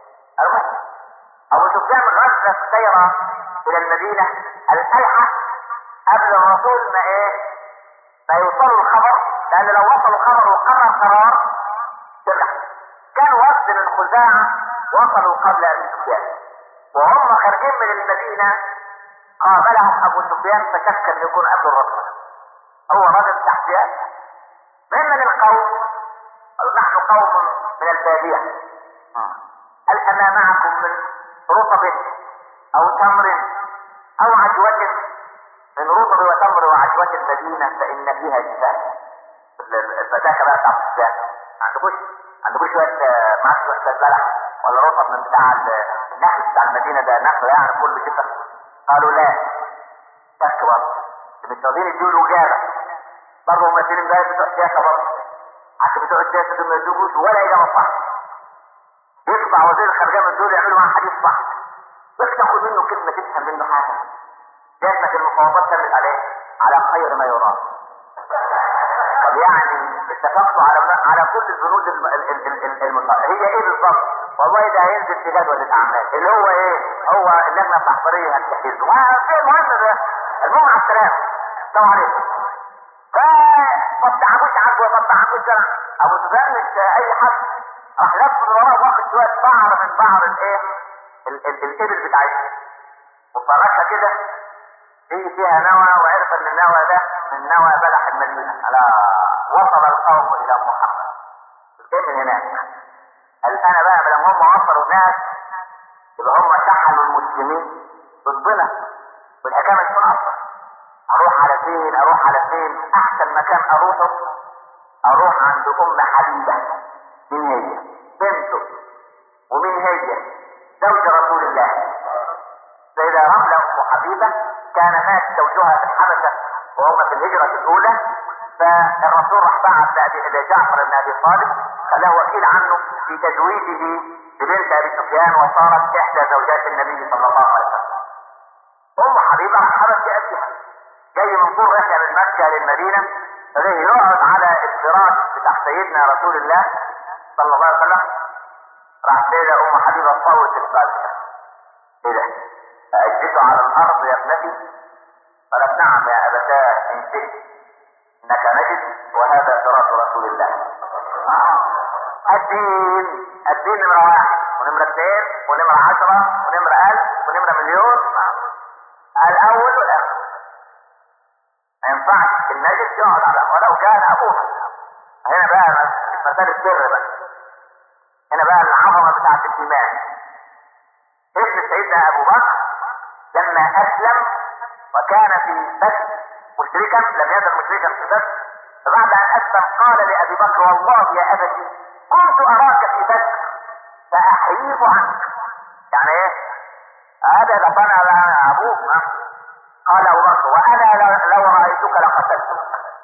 ابو سفيان غزا السيرة الى المدينة الالحق قبل الرسول ما يوصلوا الخبر، لان لو وصلوا الخبر وقرر قرار ترجع. كان وفد من خزاعة وصلوا قبل ابي سفيان، وهم خارجين من المدينة قابلهم ابو سفيان فشك ان يكون قبل الرسول. هو رجل تحتيات من القوم، قالوا نحن قوم من البادية، هل أما معكم من رطب أو تمر أو عجوة؟ من رطب وتمر وعجوة المدينة فإن فيها جبال. الفتاة بقى بتاع السجاد، عندكوش شوية معاك شوية بلح ولا رطب من بتاع النخل بتاع المدينة؟ ده نخل يعني كله شفا. قالوا لا، شك برضه مش راضيين يدوا إجابة. برضه ممثلين بقى بتوع السياسة برضه، حتى بتوع السياسة دول ما يدوش ولا إجابة صح. يطلع وزير الخارجية من دول يعملوا معاه حديث صح، بس تاخد منه كلمة تفهم منه حاجة. جاتك المفاوضات تمت على خير ما يرام. طب يعني اتفقتوا على كل البنود هي ايه بالظبط؟ والله ده هينزل في جدول الاعمال اللي هو ايه؟ هو اللجنة التحضيرية هتجهزه. شيء مهم ده. المهم على السلامة. السلام عليكم. طب تعبوش عجوة، طب تعبوش جرع. ابو سفيان مش اي حد، راح يدخل وراه واخد شويه بعر من بعر الابل بتاعتها وفرشها كده فيها نوى، وعرف ان النوى ده من نوى بلح المدينه. على وصل القوم الى محمد. جاي من هناك. قال انا بقى لما هم وصلوا الناس يبقى هم شحنوا المسلمين ضدنا، والحكايه مش منقصه. اروح على فين؟ احسن مكان اروح عند ام حبيبه. مين هي؟ بنته. ومين هي؟ زوج رسول الله. سيدة رملة ام حبيبة كان مات زوجها في الحبشة وهم في الهجرة الاولى، فالرسول راح بعث لجعفر بن ابي طالب خلاه وكيل عنه في تزويجه ببنت ابي سفيان، وصارت احدى زوجات النبي صلى الله عليه وسلم. ام حبيبة رحبت بأبيها، جاي من طول رحلة من مكة للمدينة، فجاي يقعد على الفراش بتاع سيدنا رسول الله صلى الله عليه وسلم. راح سيدة ام حبيبة صوت الفاتحة. ايه ده؟ اجلس على الارض يا ابنتي؟ قالت نعم يا ابتاه ان شئت، انك نجد وهذا فراش رسول الله. الدين نمرة 1 ونمرة 2 ونمرة 10 ونمرة 1000 ونمرة مليون، الاول والاخر. ما ينفعش النجس يقعد على ولو كان ابوه. هنا بقى مسألة السر بقى، هنا بقى العظمة بتاعت الايمان. ابن سيدنا ابو بكر لما اسلم وكان في بدر مشركا، لم يزل مشركا في بدر، فبعد ان اسلم قال لابي بكر والله يا ابتي كنت اراك في بدر فاحييت عنك. يعني ايه؟ هذا لقنا ابوك. قال ابو بكر وانا لو رايتك لقتلتك.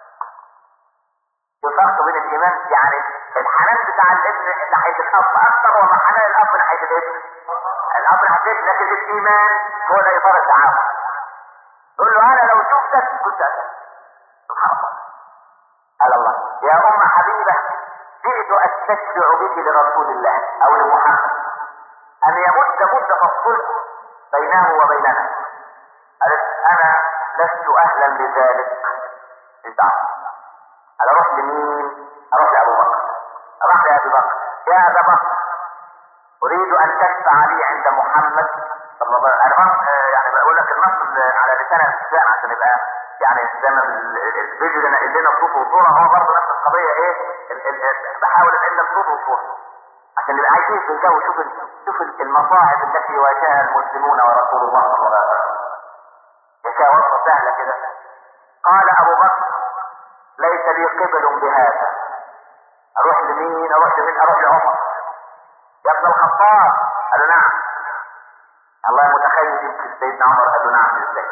الفرق بين الايمان، يعني الحنان بتاع الابن ناحيه الاب اكثر، وما حنان الاب ناحيه الابن. الاب ناحيه الابن، لكن الايمان هو اللي يطار التعاون. يقول له انا لو شفتك كنت اسال. سبحان الله. قال الله يا ام حبيبه جئت استشفع بك لرسول الله او لمحمد ان يمد مده الصلح بينه وبيننا. قالت انا لست اهلا لذلك. الدعوه. انا اروح لمين؟ اروح لابو بكر. راح لابي بكر. يا ابا بكر اريد ان تشفع لي عند محمد صلى الله عليه وسلم. انا يعني بقول لك النص على لسان الانسان عشان يبقى يعني زي ما الفيديو اللي نقل لنا صوت وصوره هو برضه نفس القضيه. ايه بحاول انقل لك صوت وصوره عشان نبقى عايزين في الجو. شوف المصاعب التي يواجهها المسلمون ورسول الله صلى الله عليه وسلم. يا وصفه سهله كده. قال ابو بكر ليس لي قبل بهذا. اروح لمين؟ اروح لعمر. يا ابن الخطاب؟ قال له نعم. الله متخيل يمكن سيدنا عمر قال له نعم ازاي؟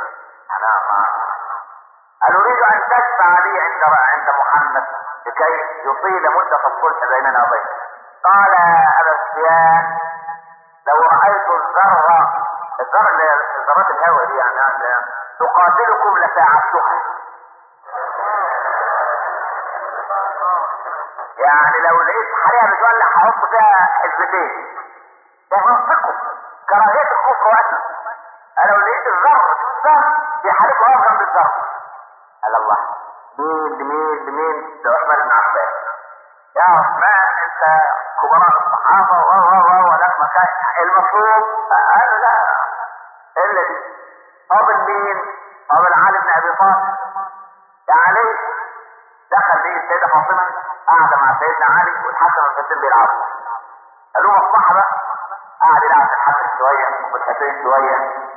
قال اريد ان تشفع لي عند محمد لكي يطيل مدة الصلح بيننا وبينك. قال ابا سفيان لو رأيت الذرة اللي هي ذرات الهواء دي يعني تقاتلكم لساعدتها. يعني لو لقيت حريقة بتولع هحط فيها حزبتين. ده منطقه كراهية الكفر وأسلم. أنا لو لقيت الذرة بيحاربوا أفضل بالذرة. قال الله مين ده عثمان بن عفان. يا عثمان انت كبراء الصحابة ولك مكان المفروض. قال لا الا دي. قابل مين؟ قابل علي بن ابي طالب. يا علي دخل بيه السيدة فاطمة قاعدة مع سيدنا علي والحسن والحسين بيلعبوا. قالوا مصلحة بقى. قاعد يلعب في الحسن شوية والحسين شوية.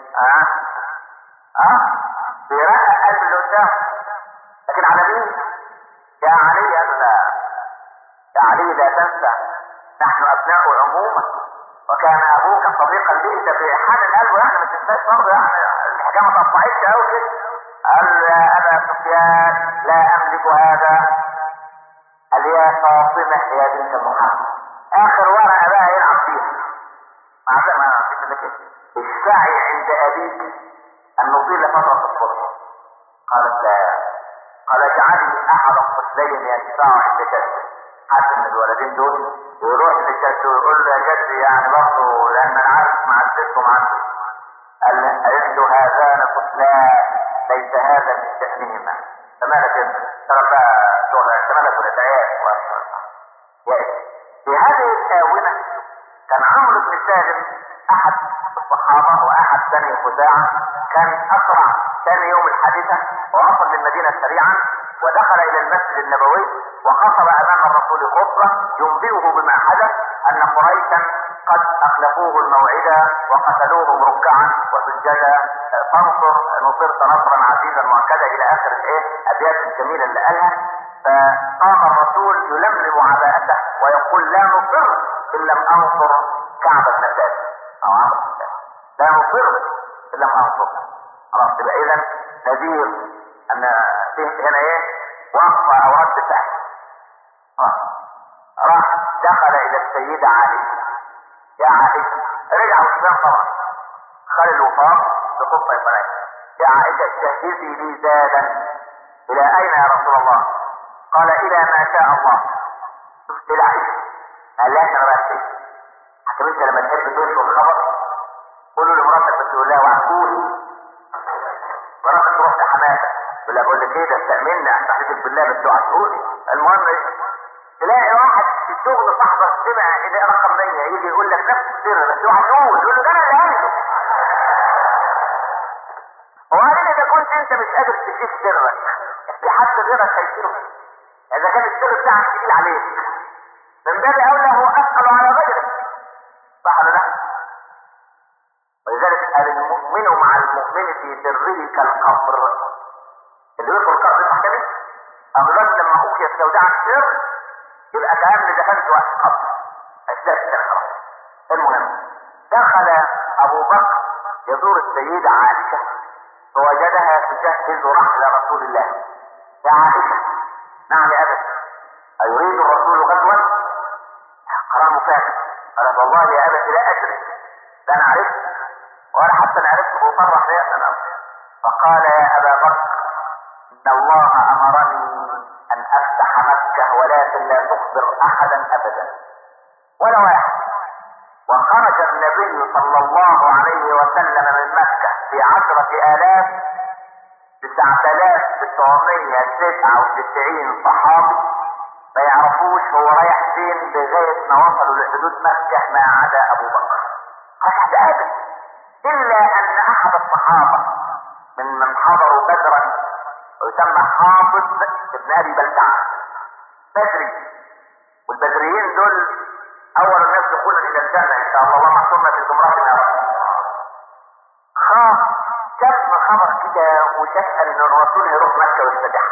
بيرقق قلب اللي قدامه. لكن على مين؟ يا علي قال لا. يا علي لا تنسى نحن ابناء عموما وكان ابوك صديقا لي. ده في حال القلب يعني ما تنساش برضه يعني الحكايه ما تقطعتش قوي كده. قال يا ابا سفيان لا املك هذا. قال يا فاطمه يا بنت محمد اخر ورقه بقى يلعب فيها. ما اشفعي عند ابيك ان نطيل فتره الصلح. قالت لا. قال اجعلني احد الطفلين يدفع عند جده. حد من الولدين دول يروح لجده ويقول له يا جدي يعني برضه لان انا عارف مع الست ومع الست. قال له هذان طفلان ليس هذا من شأنهما. فمالك انت؟ ترى بقى شغل مالك ولا تعيش. في هذه الآونة كان عمرو بن سالم احد الصحابة واحد بني خزاعة كان اسرع ثاني يوم الحادثة ووصل للمدينة سريعا ودخل الى المسجد النبوي وخطب امام الرسول خطبة ينبئه بما حدث ان قريشا قد اخلفوه الموعد وقتلوهم ركعا وسجدا نصرت نصرا عزيزا مؤكدا الى اخر الابيات الجميلة اللي قالها. فقام الرسول يلملم عباءته ويقول لا نصر ان لم انصر كعب بن ثابت او عمرو بن ثابت. لا نصر ان لم انصر. خلاص تبقى اذا نذير ان هنا وقفه او رد فعل. راح دخل الى السيدة عائشة. يا عائشة رجع عثمان طبعا خلي الوفاق بصوت طيبانين. يا عائشة جهزي لي زادا. الى اين يا رسول الله؟ قال الى ما شاء الله. شفت العائشة قال لا انا بقى شيء حكم انت لما تحب تنشر الخبر قولوا لمراتك بس تقول لها وعكولي. مراتك تروح لحماتك ولا بقول لك ايه ده استأمني استحلفك بالله بس وعكولي. المهم تلاقي واحد في الشغل صاحبك سمع ان رقم 100 يجي يقول لك نفس السر بس وعكول يقول له ده انا اللي قايله. وبعدين اذا كنت انت مش قادر تشيل سرك في حد غيرك هيشيله. اذا كان السر بتاعك تقيل عليك من باب اولى هو اثقل على غيرك. صح ولا لا؟ ولذلك قال المؤمن مع المؤمن في سره كالقبر. اللي يدخل القبر صح كده؟ الرجل لما اخوك يستودع السر يبقى كأن دخلت واحد قبر. اشتاك خلاص. المهم دخل ابو بكر يزور السيدة عائشة فوجدها تجهز رحل رسول الله. يا عائشة نعم يا ابت ايريد الرسول غزوا؟ قرار مفاجئ. قالت والله يا ابت لا ادري لا انا عرفت ولا حتى انا عرفت بصرح لي. فقال يا ابا بكر ان الله امرني ان افتح مكة ولكن لا تخبر احدا ابدا ولا واحد. وخرج النبي صلى الله عليه وسلم من مكة في 10,000 999 صحابي ما يعرفوش هو رايح فين لغاية ما وصلوا لحدود مكة ما عدا ابو بكر. احد ابدا الا ان احد الصحابة من حضروا بدرا ويسمى حافظ ابن ابي بلتعة بدري. والبدريين دول اول الناس دخولا الى الجنة ان شاء الله محصورنا في زمرات النار. خاف كم خبر كده وشك ان الرسول يروح مكة ويستدعى.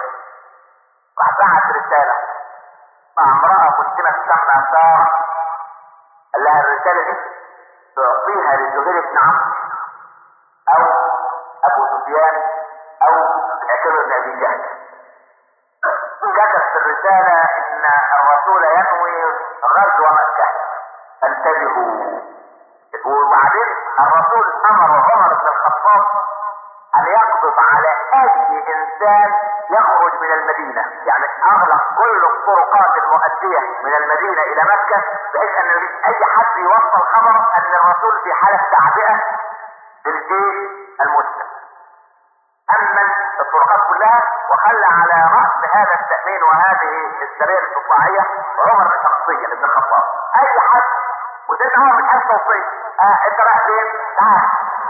راح بعت رسالة مع امرأة مسلمة تسمى سارة قال لها الرسالة دي تعطيها لزهير بن عمرو او ابو سفيان او عكرمة بن ابي جهل. كتب في الرسالة ان الرسول ينوي غزو مكة، انتبهوا. وبعدين الرسول امر عمر بن الخطاب ان يقبض على اي انسان يخرج من المدينة، يعني اغلق كل الطرقات المؤدية من المدينة الى مكة، بحيث ان اي حد يوصل خبر ان الرسول في حالة تعبئة للجيش المسلم. امن الطرقات كلها وخلى على رأس هذا التأمين وهذه السرية الاستطلاعية عمر شخصيا بن الخطاب. اي حد وسيدنا عمر مش عايز توصيل، انت رايح فين؟ تعال.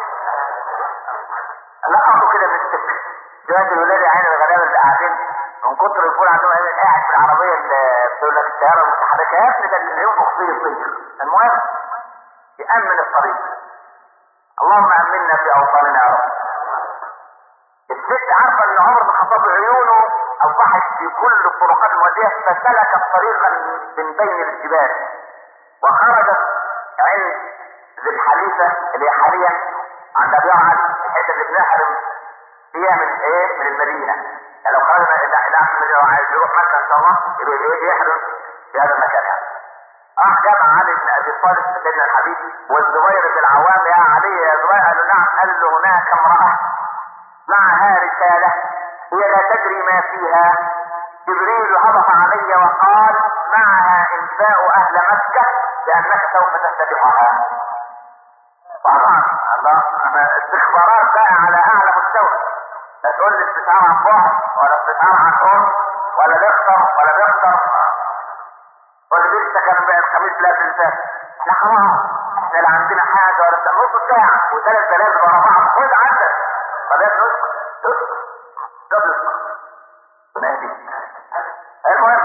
لقطوا كده من السكة دلوقتي الولاد عين الغلابة اللي قاعدين من كتر يكون عندهم قاعد في العربية اللي بتقول لك السيارة المتحركة، يا ابني ده اللي ينفخ فيه يطير. المهم يأمن الطريق. اللهم أمنا في أوطاننا يا رب. الست عارفة ان عمر بن الخطاب عيونه اصبحت في كل الطرقات المؤدية، فسلكت طريقا من بين الجبال وخرجت عند ذي الحليفة اللي حاليا عند ابي عاد الحته اللي بنحرم فيها من ايه؟ من المدينة. يعني لو خرجنا الى المدينة وعايز يروح مكة ان شاء الله يبقى ايه؟ يحرم في هذا المكان. راح جمع علي بن ابي طالب سيدنا الحبيب والزبير بن العوام. يا علي يا زبير. قال له نعم. قال له هناك امرأة معها رسالة هي لا تدري ما فيها. جبريل هبط علي وقال معها انفاء اهل مكة لانك سوف تفتتحها. طبعا الله استخبارات بقى على اعلى مستوى. لا تقول لي استشعار عن بعد ولا استشعار عن قرب ولا بيخطر ولا بيخطر ولا لسه كان بقى الخميس لا تنساه. احنا خلاص احنا لا عندنا حاجه ولا نص ساعه وثلاث ثلاث ورا بعض. خد عندك خلاص اسكت قبل نادي. المهم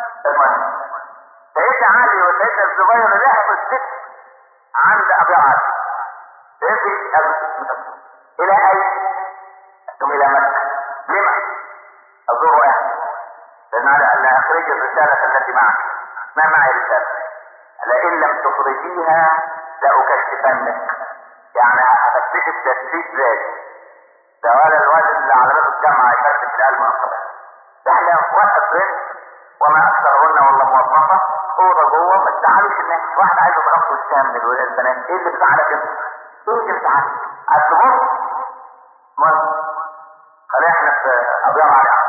سيدنا علي وسيدنا الزبير لحقوا الست عند ابي عاصم. الى اين؟ ثم الى مكة. لما؟ ازور اهلي. لان على ان اخرج الرسالة التي معك. ما معي رسالة؟ لئن لم تخرجيها لاكشفنك. يعني هفتشك تفتيش ذاتي. ده ولا الواد اللي على باب الجامعة يفتش القلب اصلا. ده احنا واحد بنت وما اكثرهن والله موظفة اوضه جوه ما تزعلش الناس. واحد عايز يتغطوا الشام من الولاد البنات. ايه اللي بتزعلك انت؟ ايه اللي بتزعلك؟ عايز تبص؟ خلينا احنا في ابيض على.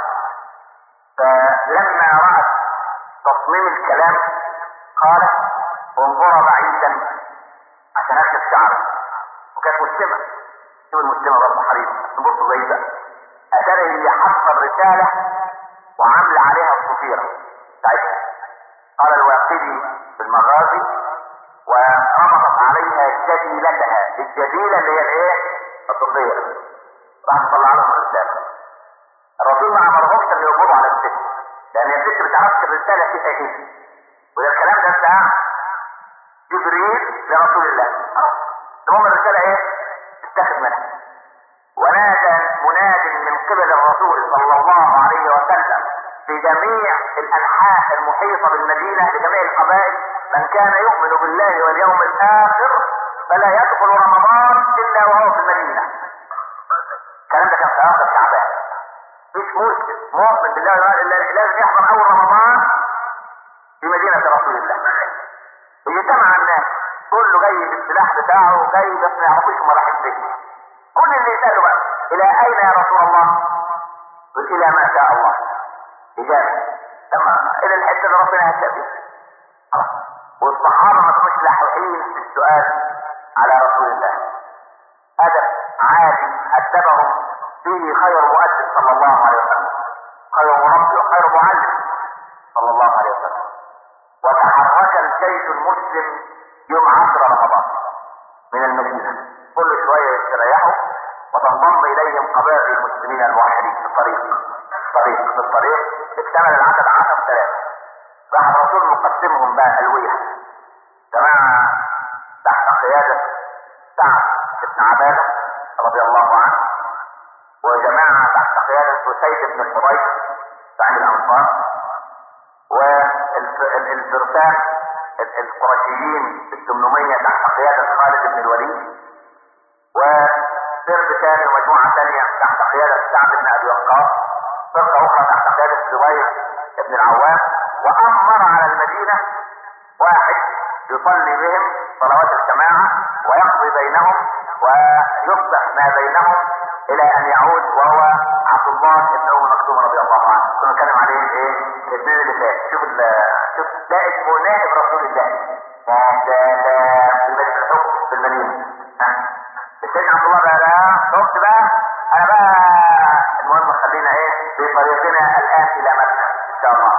فلما رأت تصميم الكلام قالت انظر بعيدا عشان اكتب شعرها. وكانت مسلمة. شوف المسلمة برضه حريصة تبص بعيدا. اتاري اللي حط الرسالة وعاملة عليها الصفيرة بتاعتها. قال الواقدي في المغازي وربطت عليها جديلتها. الجديلة اللي هي الايه؟ الصفيرة. راح تطلع لهم الرسالة. الرسول ما امرهمش ان يقبضوا على الست لان الست بتعرفش الرسالة فيها ايه. وده الكلام ده بتاع جبريل لرسول الله. المهم الرسالة ايه؟ تتاخد منها. ونادى مناد من قبل الرسول صلى الله عليه وسلم في جميع الانحاء المحيطة بالمدينة لجميع القبائل من كان يؤمن بالله واليوم الاخر فلا يدخل رمضان الا وهو في المدينة. الكلام ده كان في اخر شعبان. مش مسلم مؤمن بالله لازم يحضر اول رمضان في مدينة رسول الله. يجتمع الناس كله جاي بالسلاح بتاعه وجاي بس ما يعرفوش هم رايحين فين. كل اللي يسأله بقى الى اين يا رسول الله؟ قل الى ما شاء الله. اجابة تمام الى الحته اللي ربنا هيبدا بيها. خلاص. والصحابه ما كانوش لاحقين في السؤال على رسول الله. ادب عادي ادبهم فيه خير مؤدب صلى الله عليه وسلم. خير مربي وخير معلم صلى الله عليه وسلم. وتحرك الجيش المسلم يوم 10 رمضان من المدينه. كل شويه يستريحوا وتنضم اليهم قبائل المسلمين الموحدين في الطريق. اكتمل العدد 10,000. راح الرسول مقسمهم بقى الويه. جماعه تحت قياده سعد بن عباده رضي الله عنه، وجماعه تحت قياده اسيد بن الحضير سعيد الانصار، والفرسان القرشيين ال 800 تحت قيادة خالد بن الوليد، وسرب ثاني ومجموعة ثانية تحت قيادة سعد بن ابي وقاص، فرقة اخرى تحت قيادة الزبير بن العوام، وامر على المدينة واحد يصلي بهم صلوات الجماعة ويقضي بينهم ويصلح ما بينهم الى ان يعود، وهو عبد الله بن ام مكتوم رضي الله عنه. كنا نتكلم عليه ايه الاثنين اللي فات. شوف ده اسمه نائب رسول الله، ده في مجلس الحكم في المدينة. سيدنا عبد الله بقى شفت بقى انا بقى المهم خلينا ايه في طريقنا الان الى مكة ان شاء الله.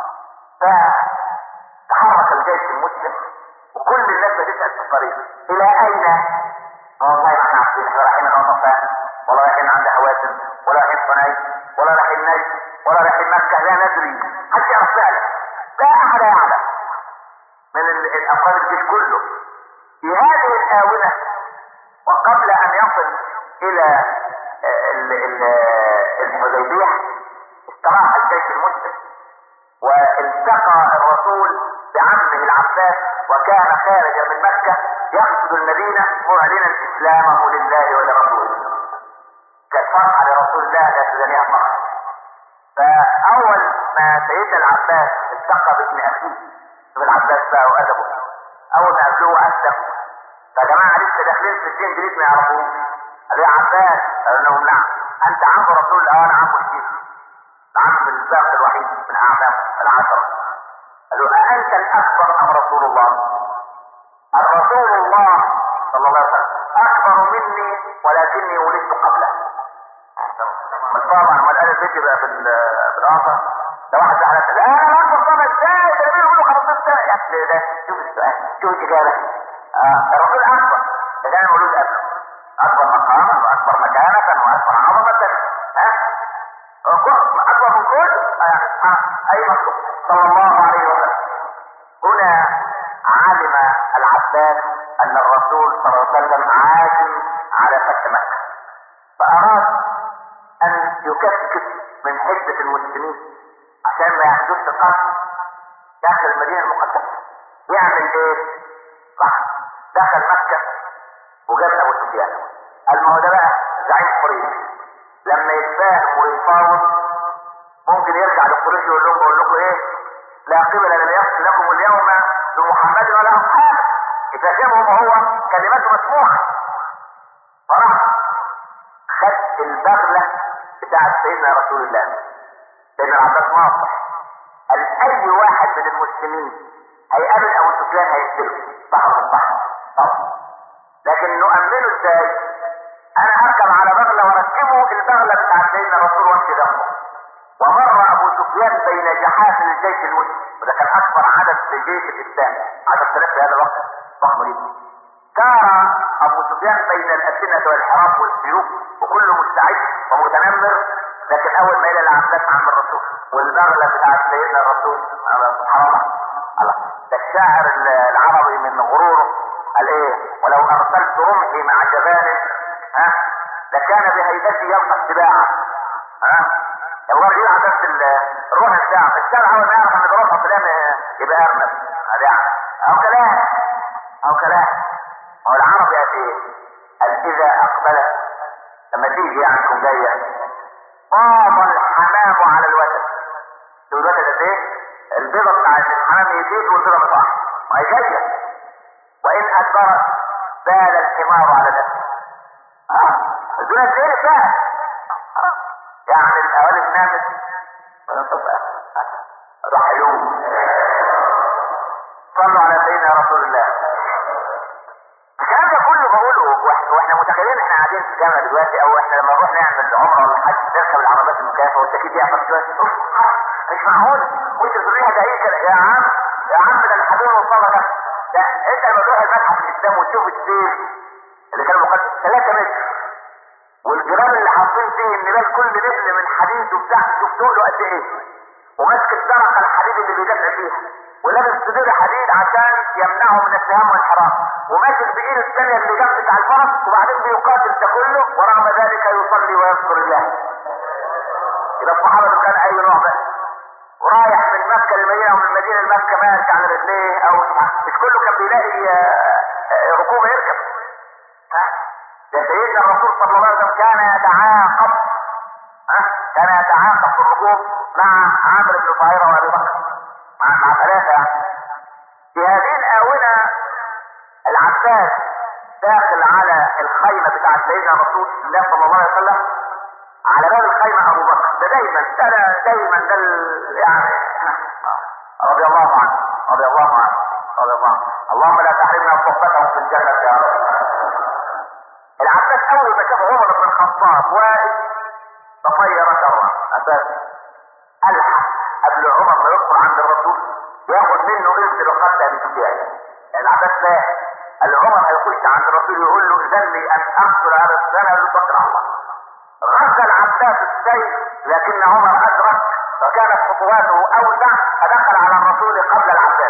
فتحرك الجيش المسلم وكل الناس بتسأل في الطريق الى اين؟ والله ما احنا عارفين، احنا رايحين الغطفان ولا رايحين عند حوازن ولا رايحين حنين ولا رايحين نجد ولا رايحين مكة، لا ندري، محدش يعرف فعلا، لا احد يعلم من الافراد الجيش كله. في هذه الاونة وقبل ان يصل الى الحديبية استراح الجيش المسلم، والتقى الرسول بعمه العباس وكان خارجا من مكة يقصد المدينة معلنا اسلامه لله ولرسوله. كانت فرحة لرسول الله لا تدنيها فرحة. فاول ما سيدنا العباس التقى بابن اخيه، ابن العباس بقى وادبه، اول ما قابلوه اسلم. فجماعة لسه داخلين في الدين جديد ما يعرفوه. قال يا عباس، قال لهم نعم، انت عم رسول الله؟ انا عم الشيخ، عم الباقي الوحيد من اعلام العشرة. قالوا أأنت الأكبر أم رسول الله؟ الرسول الله صلى الله عليه وسلم أكبر مني ولكني ولدت قبله. طبعا ما قال الفيديو بقى بالآخر ده واحد على لا أنا أكبر طبعا ازاي؟ ده بيقولوا 15 يا أخي ده شوف السؤال، شوف الإجابة. الرسول أكبر، ده كان مولود قبله، أكبر مقاما وأكبر مكانة وأكبر عظمة، أكبر من كل أي مخلوق صلى الله عليه وسلم. هنا علم العباس أن الرسول صلى الله عليه وسلم عازم على فتح مكة، فأراد أن يكثف من حدة المسلمين عشان ما يحدث قتل داخل المدينة المقدسة. يعمل إيه؟ صح، دخل مكة وجاب أبو سفيان. ما هو ده بقى زعيم قريش، لما يتفاهم ويفاوض ممكن يرجع لقريش يقول لكم ايه؟ لا قبل لن يصل لكم اليوم بمحمد ولا اصحابه. يفهمهم هو كلماته مسموعه. فراح خد البغله بتاعت سيدنا رسول الله، سيدنا العباس ناصح، قال اي واحد من المسلمين هيقابل ابو سفيان هيقتله، صح ولا صح؟ لكن نؤمنه ازاي؟ انا اركب على بغله واركبه البغله بتاعت سيدنا الرسول وامشي جنبه. ومر ابو سفيان بين جحافل الجيش المسلم، وده كان اكبر عدد في جيش الاسلام، 10,000 في هذا الوقت، ضخم جدا. سار ابو سفيان بين الاسنه والحراب والسيوف وكله مستعد ومتنمر، لكن اول ما الى العباس عم الرسول والبغله بتاعت سيدنا الرسول سبحان الله. ده الشاعر العربي من غروره قال ايه؟ ولو ارسلت رمحي مع جبال لكان بهيبتي يلقى السباع. الله يجيب على نفس الروح الشعب اول ما يعرف ان ضربها فلان يبقى ارنب. او كلام هو العرب قال ايه؟ قال اذا اقبلت، لما تيجي عنكم جايه طاب الحمام على الوتد. الوتد قد ايه؟ البيضه بتاعت الحمام يزيد والبيضه بتقع، ما هي جايه. وان ادبرت بال الحمار على نفسه. الدنيا تقلب بقى، يعني الاوالد نامت رحلوه. صلوا على سيدنا رسول الله. الكلام ده كله بقوله واحنا متخيلين احنا قاعدين في الجامعه دلوقتي، او احنا لما نروح نعمل عمره ولا حاجه نركب العربيات المكيفه والتكييف يعمل شويه، مش معقول وانت بتقول لها ده ايه كده يا عم ده الحدود والصلاه ده انت لما تروح المتحف الاسلام وتشوف السيف اللي كان مقدس 3 متر، والجيران اللي حاطين فيه النبال كل نبل من حديد وبتاع، شوف تقله قد ايه، وماسك الدرقه الحديد اللي بيدافع فيها، ولابس سدود حديد عشان يمنعه من السهام والانحراف، وماسك بايده الثانيه اللي جنبك على الفرس، وبعدين بيقاتل ده كله ورغم ذلك يصلي ويذكر الله. يبقى الصحابه كان اي نوع بقى، ورايح من مكه للمدينه ومن المدينه لمكه يركب ماشي على رجليه او مش كله كان بيلاقي ركوبه يركب. ده سيدنا الرسول صلى الله عليه وسلم كان يتعاقب كان يتعاقب في الركوب مع عامر بن فهيرة وابي بكر مع ثلاثه يعني. في هذه الاونه العباس داخل على الخيمه بتاعت سيدنا رسول الله صلى الله عليه وسلم، على باب الخيمه ابو بكر. ده دايما ده يعني رضي الله عنه رضي الله عنه رضي الله عنه. اللهم لا تحرمنا صحبتهم في الجنه يا رب. العباس اول ما شاف عمر بن الخطاب واقف تطير شره اساسا، الحق قبل عمر ما يدخل عند الرسول ياخذ منه اذن وقتل ابي سفيان. العباس لا قال عمر هيخش عند الرسول يقول له اذن لي ان اقتل هذا السنه، قال له توكل على الله. غزا العباس السيف لكن عمر ادرك فكانت خطواته اوسع فدخل على الرسول قبل العباس.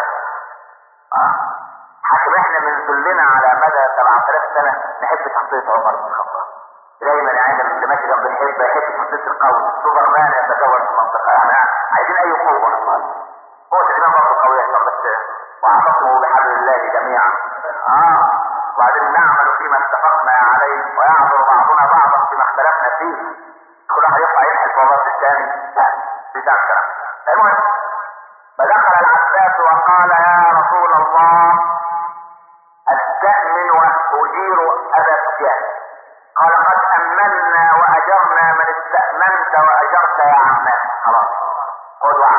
حكم احنا من ذلنا على مدى 7000 سنه نحب شخصيه عمر بن الخطاب. دايما يعني اللي ماشي جنب الحب يحب شخصيه القوي، سوبر مان يتجول في المنطقه. يعني عايزين اي قوه. قوه الامام برضه قويه بس واعتصموا بحبل الله جميعا. وبعدين نعمل فيما اتفقنا عليه ويعذر بعضنا بعضا فيما اختلفنا فيه. كل واحد يطلع يحل في الراس الثاني في ذاكره. المهم فدخل العباس وقال يا رسول الله استأمن واجير ابا سفيان. قال قد امنا واجرنا من استأمنت واجرت يا عمان. خلاص خذ وعد.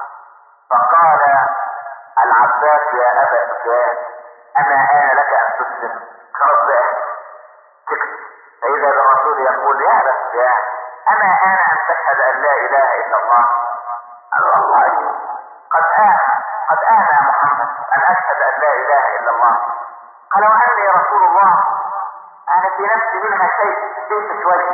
فقال العباس يا ابا سفيان اما آن لك ان تسلم؟ خلاص بقى سكت. فاذا بالرسول يقول يا ابا سفيان اما آن ان تشهد ان لا اله الا الله؟ قال والله قد آن يا محمد ان اشهد ان لا اله الا الله. قال واني يا رسول الله انا في نفسي منها شيء شويه.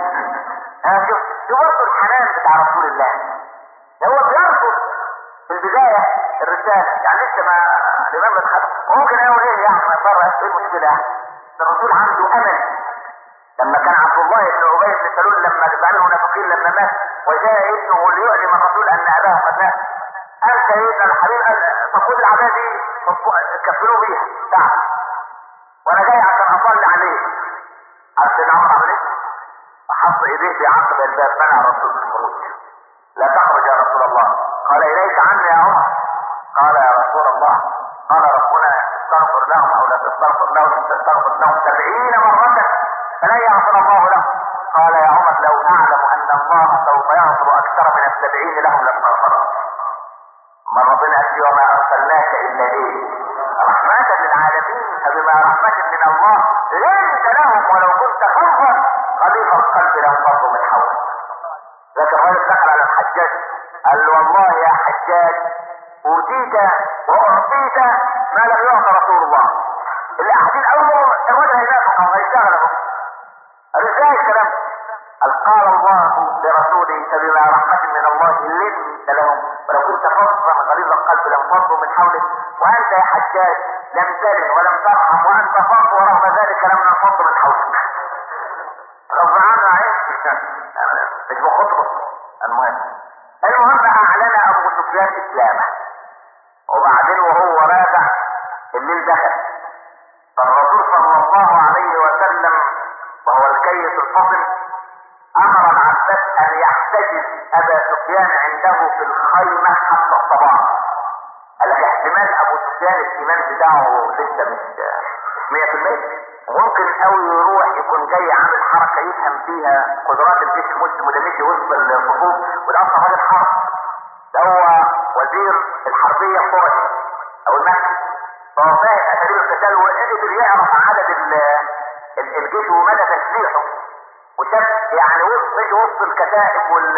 شوف برضه الحنان بتاع رسول الله. هو بيرفض في البدايه الرساله، يعني لسه ما الامام اتخذ ممكن يقول ايه يعني ما بره ايه المشكله يعني. الرسول عنده امل. لما كان عبد الله بن ابي بن سلول لما جعل المنافقين لما مات وجاء ابنه ليعلم الرسول ان اباه قد مات، قال سيدنا الحبيب فخذ العبايه دي كفلوا بيها تعال وانا جاي عشان اصلي عليه. عارف سيدنا عمر عمل ايه؟ حط ايديه في عقب الباب منع الرسول من الخروج. لا تخرج يا رسول الله. قال اليك عني يا عمر. قال يا رسول الله قال ربنا استغفر لهم او لا تستغفر لهم ان تستغفر لهم 70 مرة فلا يغفر الله لهم. قال يا عمر لو اعلم ان الله سوف يغفر اكثر من 70 لهم لاستغفر. من ربنا قال وما ارسلناك الا ايه؟ رحمة للعالمين. فبما رحمة من الله لنت لهم ولو كنت فظا غليظ القلب لانفضوا من حولك. لكن الرجل دخل على الحجاج قال له والله يا حجاج اوتيت واعطيت ما لم يعطى رسول الله. اللي قاعدين اول الرجل هينافق او هيشتغل اهو. قال ازاي الكلام؟ قال الله لرسوله فبما رحمة من الله لنت لهم ولو كنت فظا غليظ القلب لانفضوا من حولك. وانت يا حجاج لم تلن ولم ترحم وانت فظ ورغم ذلك لم ننفض من حولك. غصب عنه عايز مش بخطبه. المهم اعلن ابو سفيان اسلامه وبعدين وهو راجع الليل دخل فالرسول صلى الله عليه وسلم وهو الكيس الفصل امر العباس ان يحتجز ابا سفيان عنده في الخيمه حتى الصباح. قال لك احتمال ابو سفيان الايمان بتاعه لسه مش 100%. ممكن قوي يروح يكون جاي عامل حركه يفهم فيها قدرات الجيش المسلم وده مشي وسط الصفوف وده اصلا راجل حرب. ده هو وزير الحربيه القرشي او المكي. فهو فاهم اساليب القتال وقدر يعرف عدد الجيش ومدى تسليحه وشاف يعني مشي وسط الكتائب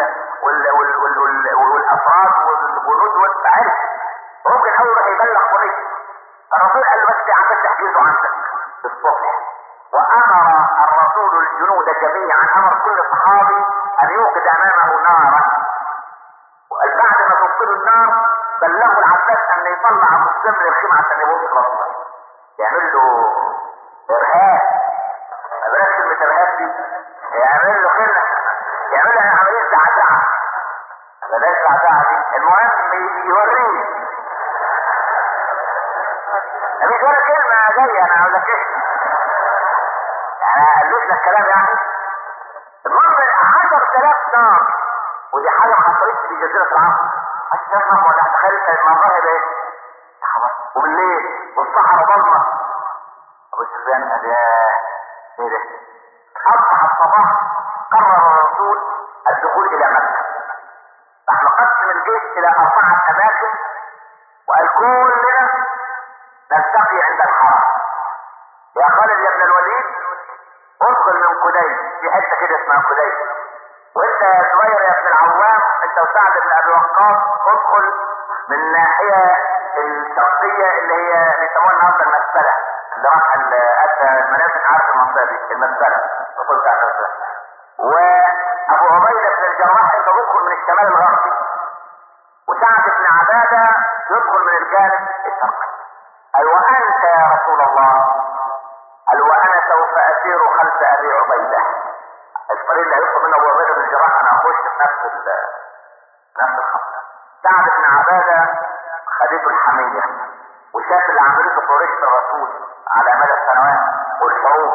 والافراد والجنود والفعال. ممكن قوي يروح يبلغ قريش. الرسول قال له بس عشان تحجزه عندك الصبح. وامر الرسول الجنود جميعا امر كل صحابي ان يوقد امامه نارا. بعد ما توصلوا النار بلغوا العباس ان يطلع مسلم للخيمه عشان يبص راسه يعمل له ارهاب. ما بلاش كلمه ارهاب دي، يعمل له خلع، يعمل له عمليه زعزعه. بلاش زعزعه دي. المهم يوريه انا اقول لك ايه؟ يعني الف لك كلام يعني. المهم 10,000 نار، ودي حاجه ما حصلتش في جزيره العرب. 10,000 نار، ولا تخيل المنظر هيبقى ايه؟ وبالليل والصحراء ضلمه. ابو سفيان قال ايه ده؟ اصبح الصباح قرر الرسول الدخول الى مكه. راح قسم الجيش الى 4 اماكن وقال كلنا نلتقي عند الحرم. يا خالد يا ابن الوليد ادخل من قديس، في حته كده اسمها قديس. وانت يا زبير يا ابن العوام انت وسعد بن ابي وقاص ادخل من الناحيه الشرقيه اللي هي بيسموها النهارده المسبله، اللي راح ادى المنافذ، عارف المنطقه دي المسبله، ادخل تحت المسبله. وابو عبيده بن الجراح انت تدخل من الشمال الغربي، وسعد بن عباده يدخل من الجانب الشرقي. قال وانت يا رسول الله؟ قال وانا سوف اسير خلف ابي عبيده. الطريق اللي هيدخل منه ابو عبيده بن الجراح انا اخش في نفس الخط. سعد بن عباده خدته الحميه وشاف اللي عملته قريش الرسول على مدى السنوات والحروب.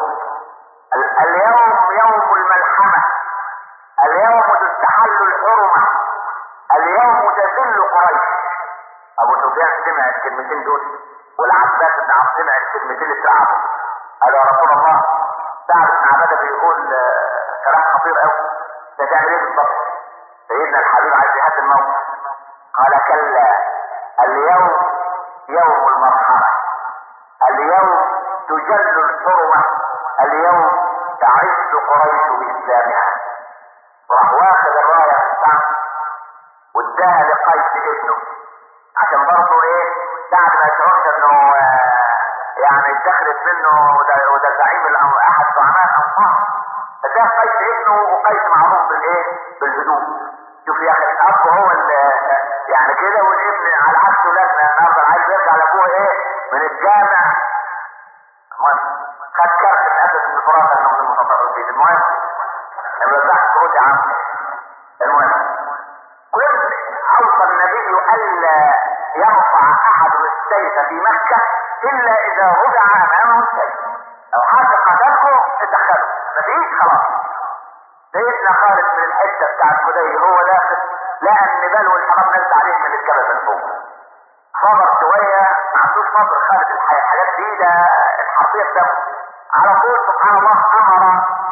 اليوم يوم الملحمه، اليوم تستحل الحرمه، اليوم تذل قريش. ابو سفيان سمع الكلمتين دول، والعباس بن عبد سمع الكلمتين اللي اترعبوا. قال يا رسول الله سعد بن عباده بيقول كلام خطير قوي، انت تعمل ايه بالضبط؟ سيدنا الحبيب عايز يهدي الموقف. قال كلا، اليوم يوم المرحمه، اليوم تجل الحرمه، اليوم تعز قريش باسلامها. وراح واخد الرايه بتاعته واداها لقيس ابنه عشان برضه ايه سعد ما يشعرش انه يعني اتخذت منه وده زعيم احد زعماء الانصار. فده قيس ابنه، وقيس معروف بالايه؟ بالهدوء. شوف يا اخي الاب هو يعني كده، والابن على عكسه لازم النهارده عايز يرجع لابوه ايه؟ من الجامع. المهم خد كارت الاسد من فراسه انه من المتطرفين. المهم ما يرجعش تقول يا عم. المهم كنت اوصى النبي الا يرفع احد السيف في مكه الا اذا وضع امامه السيف. لو حد قتله تدخله، مفيش خلاص. سيدنا خالد من الحته بتاعت خدي هو داخل لقى النبال والحرام نزل عليه من الجبل من فوق. صبر شويه، ما عندوش صبر خالد الحاجات دي، ده الحصير ده على طول سبحان الله امر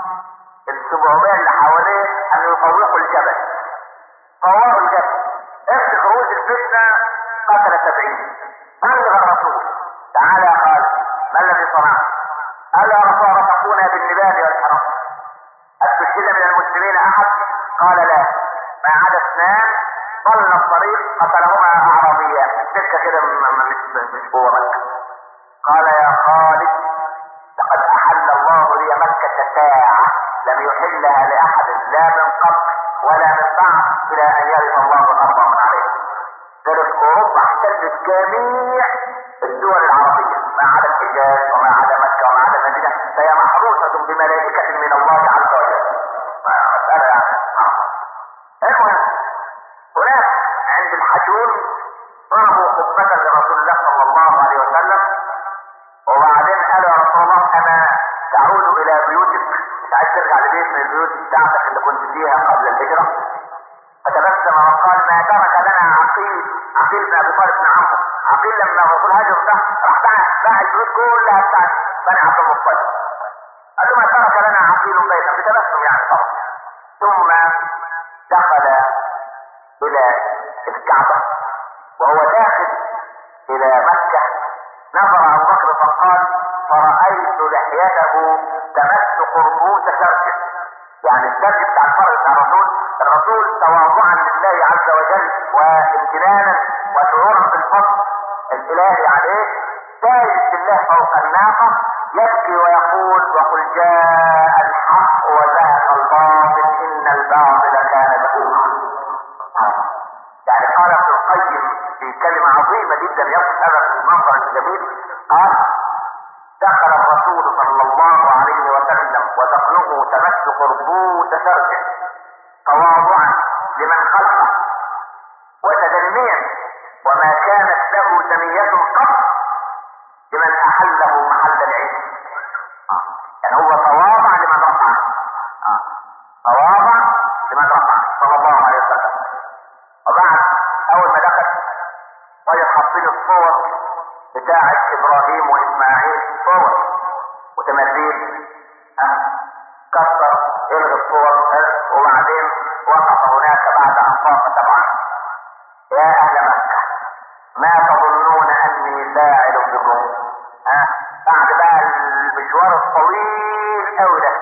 ال700 اللي حواليه ان يطوقوا الجبل. طوروا الجبل، اخت خروج الفتنه قتل 70. بلغ الرسول تعالى يا خالد ما الذي صنعت؟ قال يا رسول رفقونا بالنبال والحرام. استشهد من المسلمين احد؟ قال لا، ما عدا 2 ضلنا الطريق قتلهما اعرابيان سكه كده مش جوه مكه. قال يا خالد لقد احل الله لي مكه ساعه لم يحلها لاحد لا من قبل ولا من بعد الى ان يرث الله الارض من عليه. كانت اوروبا احتلت جميع الدول العربيه ما عدا الحجاز وما عدا مكه وما عدا المدينه، فهي محروسه بملائكه من الله عز وجل. مساله يعني. المهم هناك عند الحجون ضربوا خطبه لرسول الله صلى الله عليه وسلم، وبعدين قال يا رسول الله انا تعود الى بيوتك، مش عايز ترجع لبيت من البيوت بتاعتك اللي كنت فيها قبل الهجره. فتبسم وقال ما ترك لنا عقيل بن ابي طالب بن عمرو. عقيل لما الرسول هاجر ده راح باع البيوت كلها بتاعت بني عبد المطلب. قال له ما ترك لنا عقيل بيتا، بتبسم يعني طبعا. ثم دخل الى الكعبه وهو داخل الى مكه نظر ابو بكر فقال فرأيت لحيته تمس قربوس شركه، يعني الشرك بتاع الفرد بتاع الرسول تواضعا لله عز وجل وامتنانا وشعورا بالفضل الالهي عليه، ساجد لله فوق الناقه يبكي ويقول وقل جاء الحق وزهق الباطل ان الباطل كان زهوقا. يعني قال ابن القيم في كلمه عظيمه جدا يصف هذا المنظر الجميل، قال دخل الرسول صلى الله عليه وسلم ودخله تمس قربوس شركه تواضعا لمن خلقه وتدنيا وما كانت له دنية قط لمن احله محل العلم تواضع لمن رفع صلى الله عليه وسلم. وبعد اول ما دخل طيب حاطين الصور بتاعة ابراهيم واسماعيل، صور وتماثيل، كسر الغي الصور. وبعدين وقف هناك بعد ان طاف طبعا: يا اهل مكة ما تظنون اني فاعل بكم؟ بعد بقى المشوار الطويل اوي ده،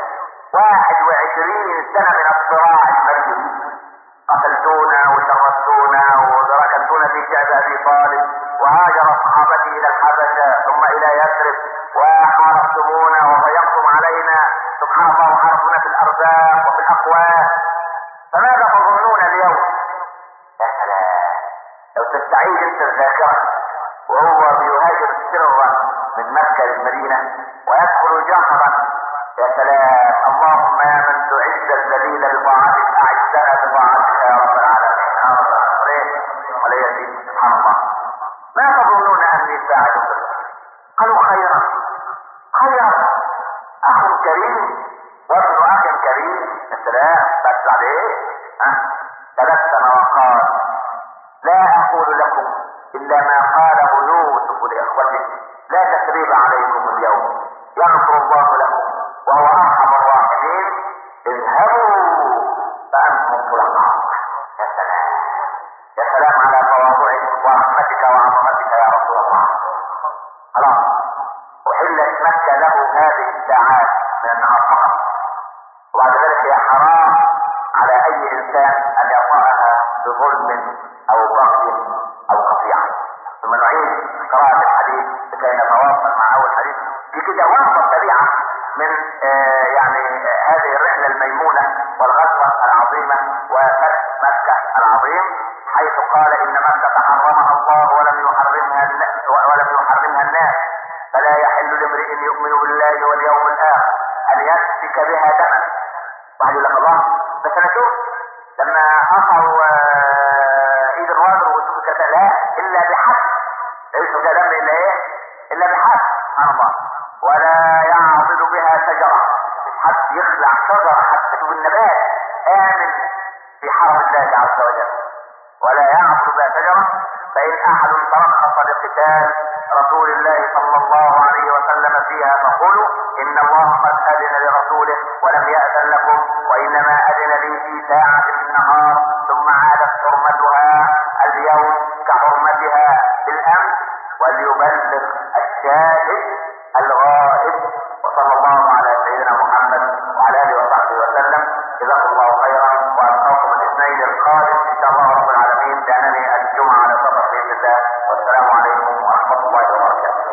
21 سنة من الصراع المجيد، قتلتونا وشردتونا وركبتونا في شعب ابي طالب، وهاجر صحابتي الى الحبشة ثم الى يثرب، وحاربتمونا وضيقتم علينا، سبحان الله، وحاربونا في الارزاق وفي الاقوات، فماذا تظنون اليوم؟ يا سلام لو تستعيد انت الذاكرة وهو بيهاجر سرا من مكة للمدينة ويدخل جهرا، يا سلام، اللهم يا من تعز الذليل بطاعتك اعزنا بطاعتك يا رب العالمين. يا رب العالمين ولا يزيد. سبحان الله. ما تظنون اني فاعل بكم؟ قالوا خيرا. خيرا، اخ كريم وابن اخ كريم. يا سلام، بس بعد ايه؟ تبسم وقال: لا اقول لكم الا ما قاله يوسف لاخوته: لا تثريب عليكم اليوم، يغفر الله لكم وهو ارحم الراحمين، اذهبوا فانتم طلقاء. يا سلام، يا سلام على تواضعك ورحمتك وعظمتك يا رسول الله. خلاص، احلت مكة له هذه الساعات من النهار فقط، وبعد ذلك هي حرام على اي انسان ان يطأها بظلم او بغي او قطيعة. ثم نعيد قراءة الحديث لكي نتواصل مع اول حديث في كده وصفة سريعة من يعني هذه الرحلة الميمونة والغزوة العظيمة وفتح مكة العظيم، حيث قال: ان مكة حرمها الله ولم يحرمها الناس، فلا يحل لامرئ يؤمن بالله واليوم الاخر ان يسفك بها دما. واحد يقول لك: الله، بس انا شوف لما قطعوا ايد الراجل وشوف كذا، لا، الا بحق، ليس كذا دم الا ايه؟ الا بحق. سبحان الله. ولا يعضد بها شجره، حتى يخلع شجره حتى تشوف النبات امن في حرم الله عز وجل. ولا يعضد بها شجره، فان احد ترخص لقتال رسول الله صلى الله عليه وسلم فيها فقولوا: ان الله قد اذن لرسوله ولم يأذن لكم، وانما اذن لي في ساعة من النهار، ثم عادت حرمتها اليوم كحرمتها بالامس، وليبلغ الشاهد